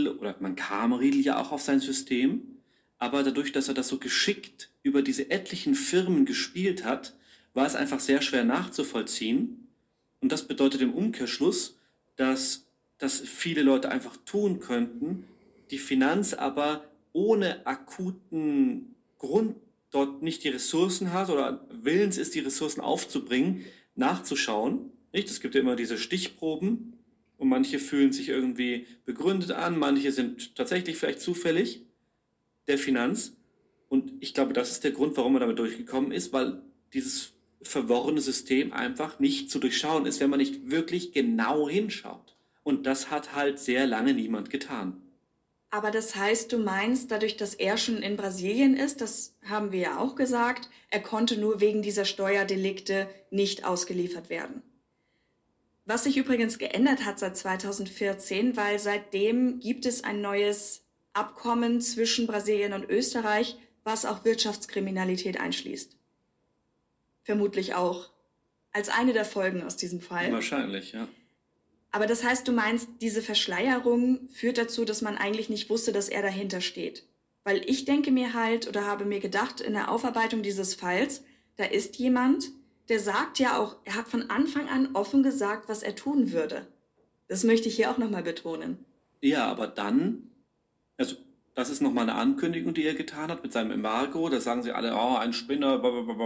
Riedl ja auch auf sein System, aber dadurch, dass er das so geschickt über diese etlichen Firmen gespielt hat, war es einfach sehr schwer nachzuvollziehen. Und das bedeutet im Umkehrschluss, dass viele Leute einfach tun könnten, die Finanz aber ohne akuten Grund dort nicht die Ressourcen hat oder willens ist, die Ressourcen aufzubringen, nachzuschauen. Nicht? Es gibt ja immer diese Stichproben und manche fühlen sich irgendwie begründet an, manche sind tatsächlich vielleicht zufällig der Finanz. Und ich glaube, das ist der Grund, warum er damit durchgekommen ist, weil dieses verworrene System einfach nicht zu durchschauen ist, wenn man nicht wirklich genau hinschaut. Und das hat halt sehr lange niemand getan. Aber das heißt, du meinst, dadurch, dass er schon in Brasilien ist, das haben wir ja auch gesagt, er konnte nur wegen dieser Steuerdelikte nicht ausgeliefert werden. Was sich übrigens geändert hat seit 2014, weil seitdem gibt es ein neues Abkommen zwischen Brasilien und Österreich, was auch Wirtschaftskriminalität einschließt. Vermutlich auch als eine der Folgen aus diesem Fall. Wahrscheinlich, ja. Aber das heißt, du meinst, diese Verschleierung führt dazu, dass man eigentlich nicht wusste, dass er dahinter steht. Weil ich denke mir halt oder habe mir gedacht, in der Aufarbeitung dieses Falls, da ist jemand, der sagt ja auch, er hat von Anfang an offen gesagt, was er tun würde. Das möchte ich hier auch nochmal betonen. Ja, aber dann, also das ist nochmal eine Ankündigung, die er getan hat mit seinem Embargo. Da sagen sie alle, oh, ein Spinner,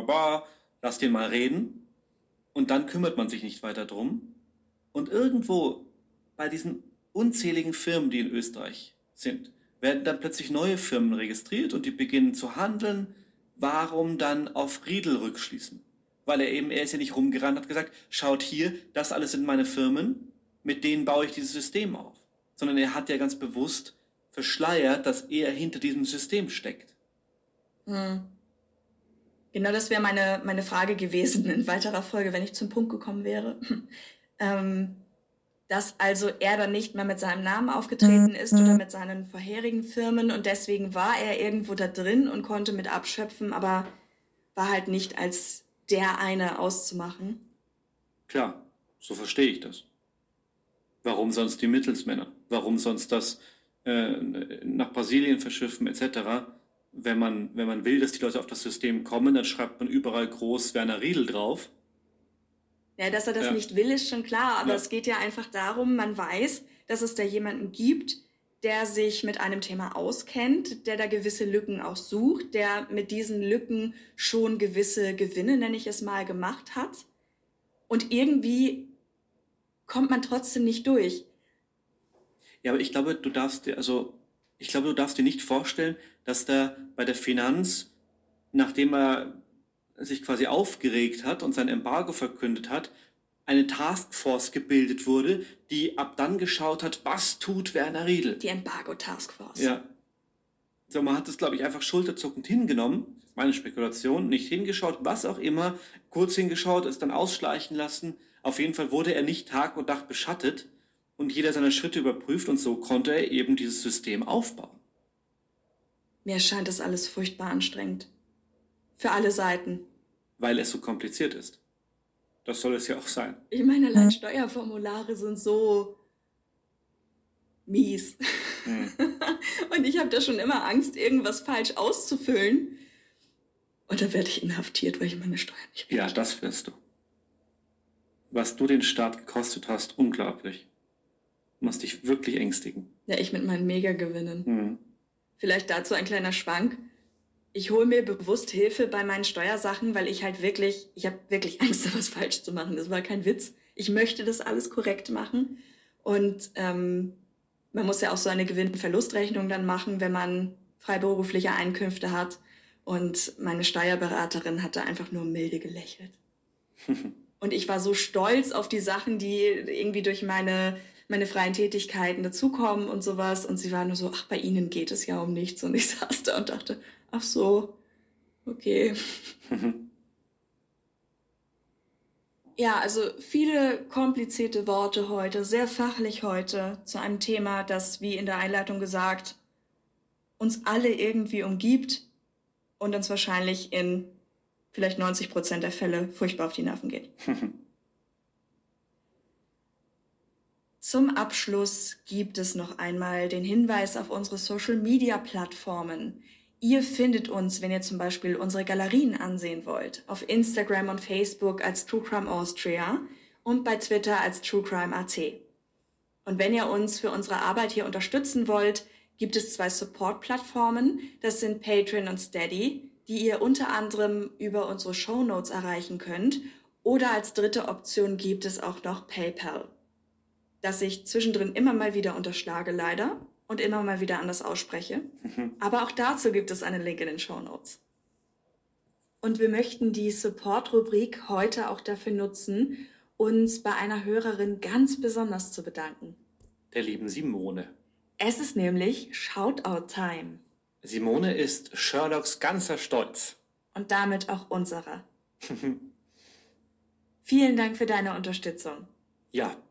lass den mal reden. Und dann kümmert man sich nicht weiter drum. Und irgendwo bei diesen unzähligen Firmen, die in Österreich sind, werden dann plötzlich neue Firmen registriert und die beginnen zu handeln. Warum dann auf Riedl rückschließen? Weil er ist ja nicht rumgerannt, hat gesagt, schaut hier, das alles sind meine Firmen, mit denen baue ich dieses System auf. Sondern er hat ja ganz bewusst verschleiert, dass er hinter diesem System steckt. Genau, das wäre meine Frage gewesen in weiterer Folge, wenn ich zum Punkt gekommen wäre. Dass also er dann nicht mehr mit seinem Namen aufgetreten ist oder mit seinen vorherigen Firmen und deswegen war er irgendwo da drin und konnte mit abschöpfen, aber war halt nicht als der eine auszumachen. Klar, so verstehe ich das. Warum sonst die Mittelsmänner? Warum sonst das nach Brasilien verschiffen etc.? Wenn man will, dass die Leute auf das System kommen, dann schreibt man überall groß Werner Riedl drauf. Ja, dass er das nicht will, ist schon klar, aber es geht ja einfach darum, man weiß, dass es da jemanden gibt, der sich mit einem Thema auskennt, der da gewisse Lücken auch sucht, der mit diesen Lücken schon gewisse Gewinne, nenne ich es mal, gemacht hat. Und irgendwie kommt man trotzdem nicht durch. Ja, aber ich glaube, du darfst dir nicht vorstellen, dass da bei der Finanz, nachdem er sich quasi aufgeregt hat und sein Embargo verkündet hat, eine Taskforce gebildet wurde, die ab dann geschaut hat, was tut Werner Riedl. Die Embargo-Taskforce. Ja. So, man hat es, glaube ich, einfach schulterzuckend hingenommen, meine Spekulation, nicht hingeschaut, was auch immer, kurz hingeschaut, es dann ausschleichen lassen. Auf jeden Fall wurde er nicht Tag und Nacht beschattet und jeder seine Schritte überprüft und so konnte er eben dieses System aufbauen. Mir scheint das alles furchtbar anstrengend. Für alle Seiten. Weil es so kompliziert ist. Das soll es ja auch sein. Ich meine, allein Steuerformulare sind so mies. Und ich habe da schon immer Angst, irgendwas falsch auszufüllen. Und dann werde ich inhaftiert, weil ich meine Steuern nicht Ja, das wirst du. Was du den Staat gekostet hast, unglaublich. Du musst dich wirklich ängstigen. Ja, ich mit meinen Megagewinnen. Vielleicht dazu ein kleiner Schwank. Ich hole mir bewusst Hilfe bei meinen Steuersachen, weil ich habe wirklich Angst, da was falsch zu machen. Das war kein Witz. Ich möchte das alles korrekt machen. Und man muss ja auch so eine Gewinn-Verlust-Rechnung dann machen, wenn man freiberufliche Einkünfte hat. Und meine Steuerberaterin hat da einfach nur milde gelächelt. Und ich war so stolz auf die Sachen, die irgendwie durch meine freien Tätigkeiten dazukommen und sowas. Und sie war nur so, ach, bei Ihnen geht es ja um nichts. Und ich saß da und dachte, ach so, okay. Ja, also viele komplizierte Worte heute, sehr fachlich heute, zu einem Thema, das, wie in der Einleitung gesagt, uns alle irgendwie umgibt und uns wahrscheinlich in vielleicht 90% der Fälle furchtbar auf die Nerven geht. Zum Abschluss gibt es noch einmal den Hinweis auf unsere Social-Media-Plattformen. Ihr findet uns, wenn ihr zum Beispiel unsere Galerien ansehen wollt, auf Instagram und Facebook als True Crime Austria und bei Twitter als True Crime AT. Und wenn ihr uns für unsere Arbeit hier unterstützen wollt, gibt es 2 Support-Plattformen, das sind Patreon und Steady, die ihr unter anderem über unsere Shownotes erreichen könnt. Oder als dritte Option gibt es auch noch PayPal, das ich zwischendrin immer mal wieder unterschlage leider und immer mal wieder anders ausspreche. Aber auch dazu gibt es einen Link in den Shownotes. Und wir möchten die Support-Rubrik heute auch dafür nutzen, uns bei einer Hörerin ganz besonders zu bedanken. Der lieben Simone. Es ist nämlich Shoutout-Time. Simone ist Sherlocks ganzer Stolz. Und damit auch unserer. Vielen Dank für deine Unterstützung. Ja,